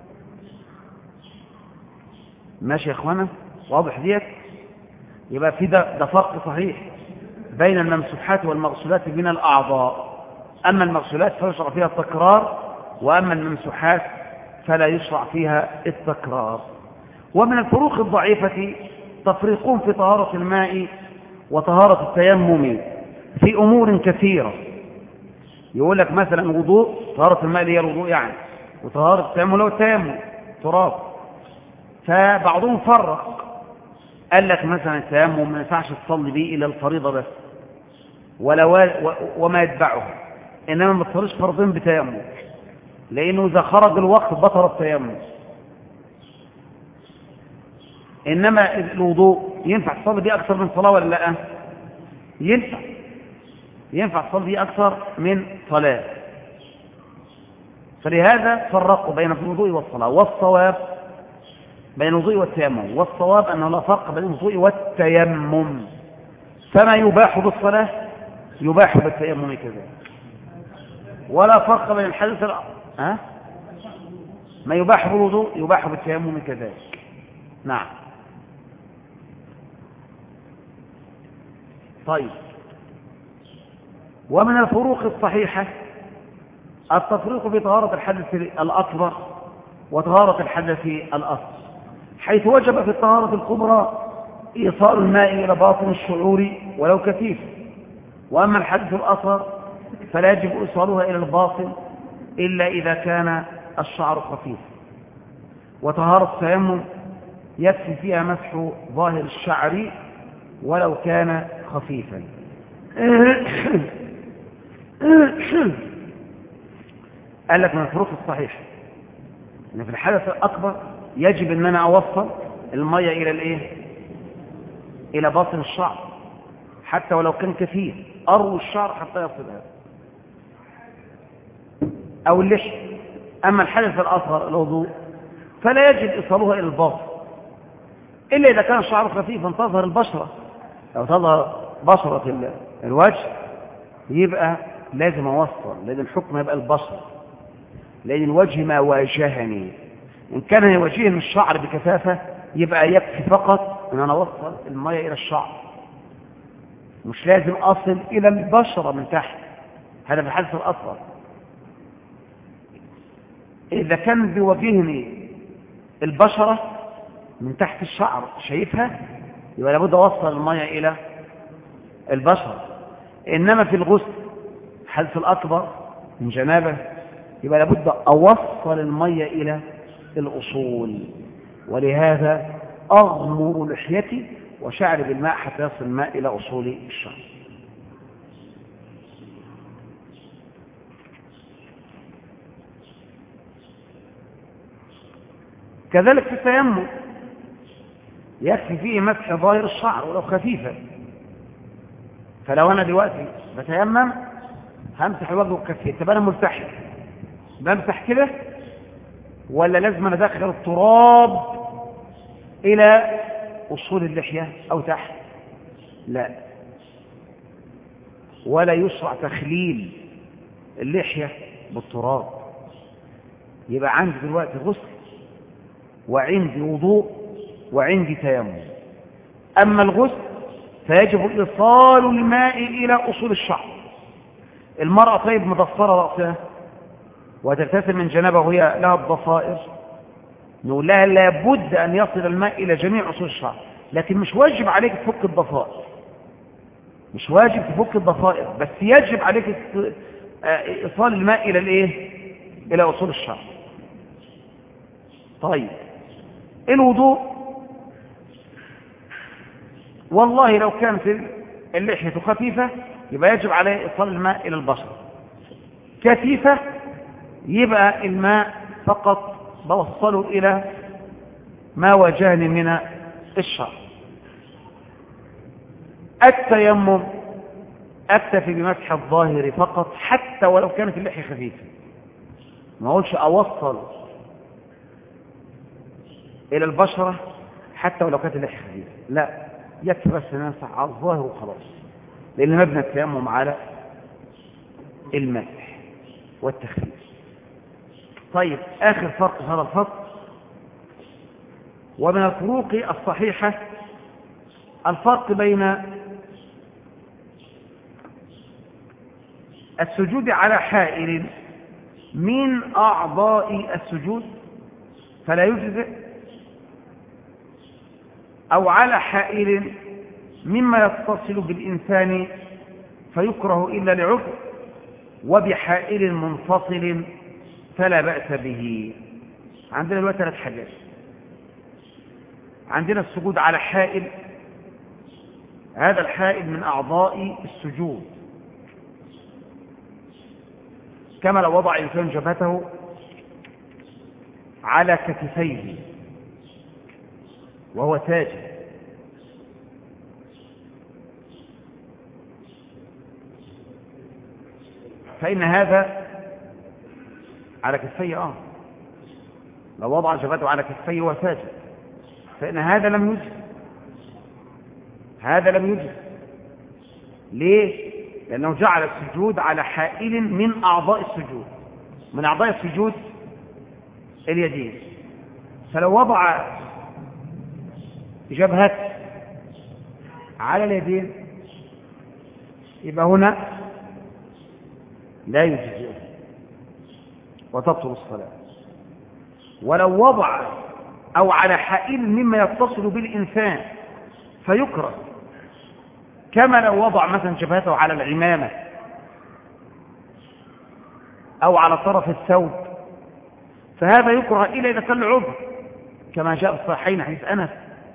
ماشي يا اخوانا؟ واضح ديت؟ يبقى في ده فرق صحيح بين الممسوحات والمغسولات من الأعضاء. أما المغسولات فيشرع فيها التكرار، وأما الممسوحات فلا يشرع فيها التكرار. ومن الفروق الضعيفة تفريقون في طهارة الماء وطهارة التيمم في أمور كثيرة. يقول لك مثلا وضوء، طهارة الماء اللي هي الوضوء يعني، وطهارة التيمم لو التيمم تراب. فبعضهم فرق، قال لك مثلا التيمم ما ينفعش تصلي به إلى الفريضة بس وما يتبعه، إنما ما تصليش فرضين بتيمم، لأنه إذا خرج الوقت بطل التيمم. إنما الوضوء ينفع تصلي به أكثر من صلاة ولا لا؟ ينفع تصلي به أكثر من صلاة. فلهذا فرقوا بين الوضوء والصلاة. والصواب بين الوضوء والتيمم، والصواب أنه لا فرق بين الوضوء والتيمم، فما يباح بالصلاة يباح بالتيمم كذلك، ولا فرق بين الحدث ما يباح بالوضوء يباح بالتيمم كذلك. نعم. طيب، ومن الفروق الصحيحة التفريق بطهارة الحدث الأكبر وطهارة الحدث الأصغر، حيث وجب في الطهارة الكبرى إيصال الماء إلى باطن الشعور ولو كثيف، وأما الحدث الأصغر فلا يجب إيصالها إلى الباطن إلا إذا كان الشعر خفيف. وطهارة التيمم يكفي فيها مسح ظاهر الشعر ولو كان خفيفا. قال لك من الفروق الصحيحة ان في الحدث الاكبر يجب ان انا اوصل الميه الى الايه؟ الى باطن الشعر، حتى ولو كان كثير، اروي الشعر حتى يصل هذا، او اللحية. اما الحدث الاصغر الوضوء فلا يجب ايصالها الى الباطن الا اذا كان الشعر خفيفا تظهر البشره، لو تظهر بشره الوجه يبقى لازم اوصل، لازم الحكم يبقى البشره، لأن الوجه ما واجهني. إن كان يواجهني الشعر بكثافة يبقى يكفي فقط أن أنا أوصل المية إلى الشعر، مش لازم أصل إلى البشرة من تحت. هذا في الحدث الأصغر. إذا كان بيواجهني البشرة من تحت الشعر شايفها يبقى لابد أوصل المية إلى البشرة. إنما في الغسل الحدث الأكبر من جنابه يبقى لابد أوصل المية إلى الأصول، ولهذا أغمر لحيتي وشعري بالماء حتى يصل الماء إلى أصول الشعر. كذلك في التيمم يكفي فيه مسح ظاهر الشعر ولو خفيفا. فلو أنا دلوقتي بتيمم همسح الوجه والكفين، طب أنا ملتحي بمسح كده ولا لازم أنا أدخل التراب إلى أصول اللحية أو تحت؟ لا، ولا يشرع تخليل اللحية بالتراب. يبقى عندي دلوقتي غسل وعندي وضوء وعندي تيمم. أما الغسل فيجب إيصال الماء إلى أصول الشعر. المرأة طيب مضفرة رأسها وتغتسل من جنابه وهي لها الضفائر، نقول لها لابد أن يصل الماء إلى جميع أصول الشعر، لكن مش واجب عليك تفك الضفائر، مش واجب تفك الضفائر، بس يجب عليك إيصال الماء إلى الإيه؟ إلى أصول الشعر. طيب الوضوء والله لو كانت اللحية خفيفة يبقى يجب عليه إيصال الماء إلى البشرة. كثيفة يبقى الماء فقط بوصله إلى ما واجهني من الشعر. التيمم أكتفي بمسح الظاهر فقط حتى ولو كانت اللحية خفيفة، ما أقولش أوصل إلى البشرة حتى ولو كانت اللحية خفيفة، لا، يكفي بس نمسح على الظاهر وخلاص، لأن مبنى التيمم على المسح والتخفيف. طيب، آخر فرق في هذا الفصل، ومن الفروق الصحيحة الفرق بين السجود على حائل من أعضاء السجود فلا يجزئ، أو على حائل مما يتصل بالإنسان فيكره إلا لعذر، وبحائل منفصل فلا بأس به. عندنا دلوقتي 3 حاجات. عندنا السجود على حائل، هذا الحائل من أعضاء السجود، كما لو وضع إنسان جبهته على كتفيه وهو ساجد، فإن هذا على كتفيه لو وضع جبهته على كتفيه وهو ساجد فإن هذا لم يجز. هذا لم يجز. ليه؟ لأنه جعل السجود على حائل من أعضاء السجود. من أعضاء السجود اليدين، فلو وضع جبهته على اليدين يبقى هنا لا يجزئه وتبطل الصلاة. ولو وضع أو على حائل مما يتصل بالإنسان فيكره، كما لو وضع مثلا جبهته على العمامة أو على طرف الثوب، فهذا يكره إلا إذا كان عذر، كما جاء في الصحيحين حديث أنس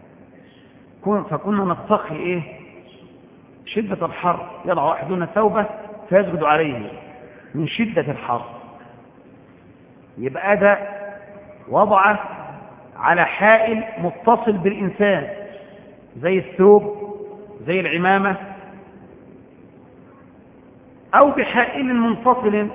فكنا نتقي شدة الحر، يضع أحدنا ثوبه فيسجد عليه من شدة الحر. يبقى هذا وضع على حائل متصل بالإنسان زي الثوب زي العمامة، أو بحائل منفصل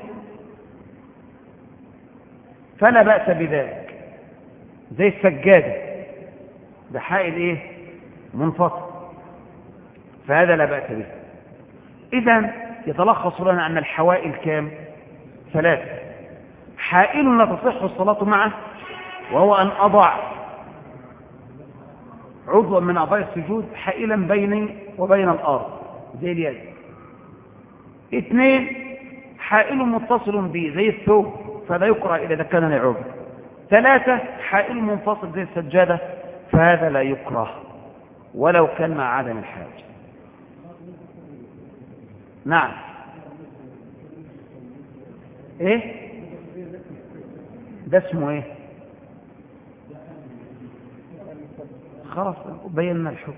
فلا بأس بذلك، زي السجادة بحائل منفصل، فهذا لا بأس به. إذن يتلخص لنا أن الحوائل كام؟ 3. حائل لا تصح الصلاة معه، وهو أن أضع عضوا من أعضاء السجود حائلا بيني وبين الأرض زي اليد. 2. حائل متصل به زي الثوب، فلا يكره إذا كان لعذر. 3. حائل منفصل زي السجادة، فهذا لا يكره ولو كان مع عدم الحاجة. نعم. ده اسمه خلاص بينا الحكم.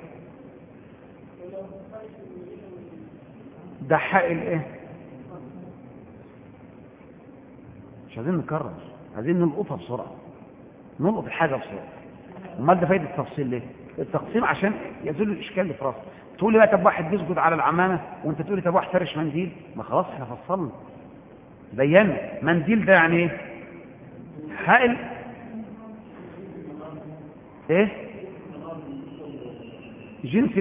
ده حائل مش عايزين نكرر، عايزين نلقطها بسرعة، نلقط الحاجة بسرعة. امال ده فايدة التفصيل ليه؟ التقسيم عشان يزول الإشكال اللي في راسك. تقول لي بقى طب واحد بيسجد على العمامة وانت تقول لي طب واحد فرش منديل، ما خلاص احنا فصلنا بينا. منديل ده يعني حائل جنس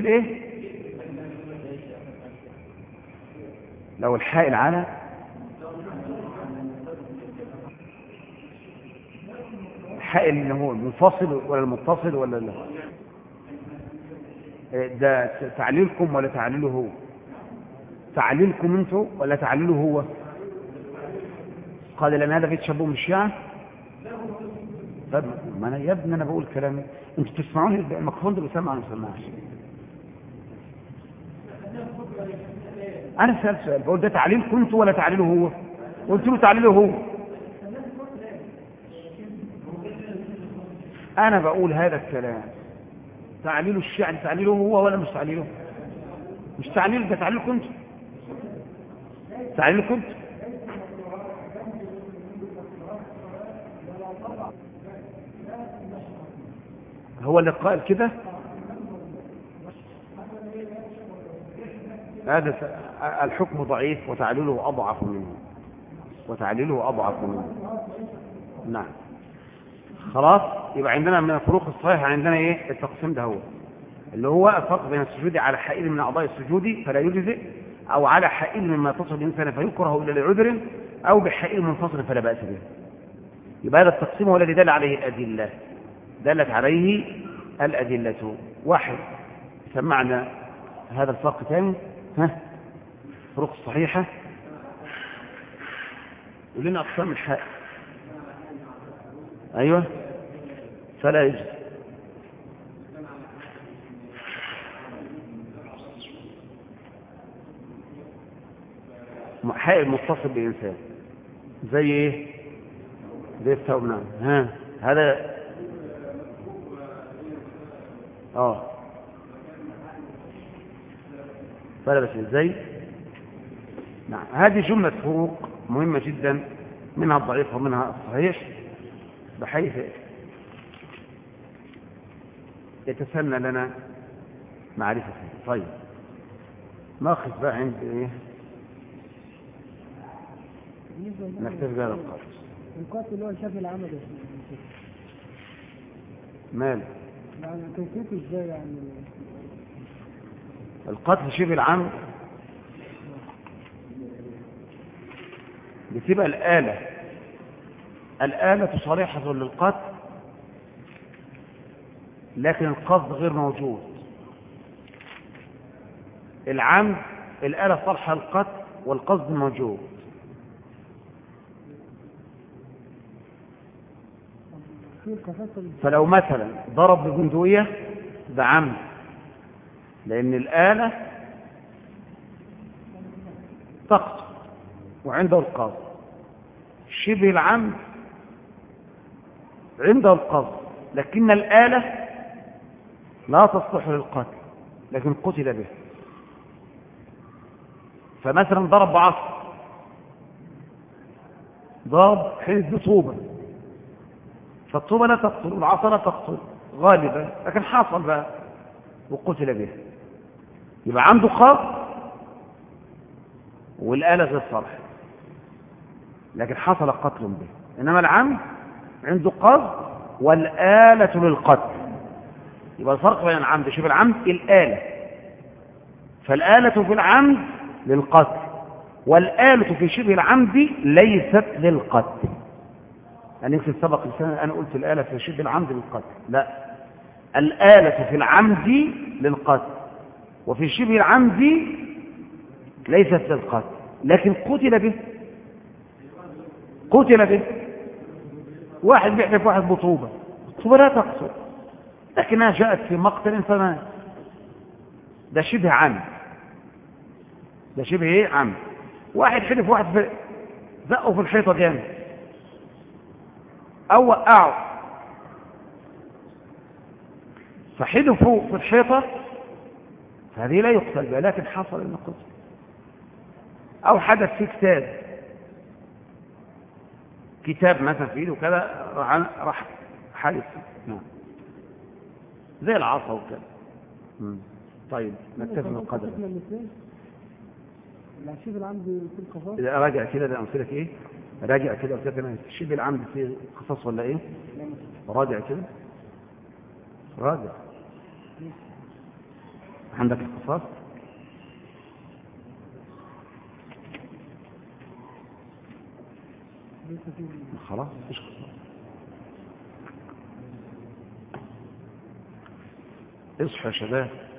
لو الحائل على الحائل اللي هو المنفصل ولا المتصل ولا لا، ده تعليلكم ولا تعليله هو؟ تعليلكم انتوا ولا تعليله هو؟ قال لأن هذا في تشبه من الشيعة. طب ما انا يا ابني انا بقول كلامي، انتوا تسمعوني، الميكروفون ده بيسمع ولا ما بيسمعش؟ انا سألت سؤال، بقول ده تعليلكم انتوا ولا تعليله هو؟ قلت له تعليله هو. انا بقول هذا الكلام، تعليل الشيعة تعليله هو ولا مش تعليله؟ مش تعليل، ده تعليلكم انتوا. تعليل كنت هو اللي قال كده. هذا الحكم ضعيف وتعليله أضعف منه، وتعليله أضعف منه. نعم خلاص. يبقى عندنا من الفروق الصحيحة عندنا ايه التقسيم ده، هو اللي هو الفرق بين السجود على حائل من أعضاء السجود فلا يجزئ، أو على حائل مما تصل الإنسان فيكره إلى لعذر، أو بحائل منفصل فلا بأس به. يبقى هذا التقسيم هو الذي دل عليه الأدلة، دلت عليه الأدلة. واحد سمعنا هذا الفرق ثاني. فروق الصحيحة ولنا أقسام الحائل. أيوة فلا يجوز. حائل متصل بإنسان زي ايه؟ زي الثوب. نعم. هذا فلا بس ازاي. نعم هذه جملة فروق مهمة جدا، منها الضعيف ومنها الصحيح، بحيث يتسنى لنا معرفته. طيب ناخذ بقى عند ايه؟ نكتب بهذا القدر. القتل اللي هو شاف العمل مال يعني كيفيته ازاي يعني؟ القتل شبه العمد بتبقى الآلة صريحة للقتل، لكن القصد غير موجود. العمد الآلة صالحة للقتل والقصد موجود. فلو مثلا ضرب ببندقية بعمد، لأن الآلة تقتل وعنده القصد. شبه العمد عنده القصد، لكن الآلة لا تصلح للقتل، لكن قتل به. فمثلا ضرب بعصا، ضرب حيث بطوبة، فالطوبة لا تقتل والعصا لا تقتل غالبا، لكن حصل بقى وقتل به. يبقى عنده قصد والآلة غير صالحة، لكن حصل قتل به. إنما العمد عنده قصد والآلة للقتل. يبقى الفرق بين العمد شوف العمد الآلة، فالآلة في العمد للقتل، والآلة في شبه العمد ليست للقتل. أنا يمكن سبق لسنة أنا قلت الآلة في شبه العمد للقتل، لا، الآلة في العمد للقتل، وفي شبه العمد ليست للقتل، لكن قتل به. قتل به. واحد بيحدث واحد بطوبة، الطوبة لا تقتل، لكنها جاءت في مقتل فمات. ده شبه عمد، ده شبه ايه؟ عمد. واحد حدف واحد زقه في الحيطة جامد او وقعه، فحدفه في الحيطة، فهذه لا يقتل بها، لكن حصل انه قتل. او حدث في كتاب مثلا في ايده كذا راح حادث. نعم زي العصا وكذا. طيب نكتفي من القدر. شبه العمد في القصاص. إذا راجع كده ده أمثلة إيه؟ راجع كده أمثلة شبه العمد في قصاص ولا إيه؟ راجع كده. راجع. عندك القصاص؟ خلاص مفيش قصاص. اصحوا يا شباب.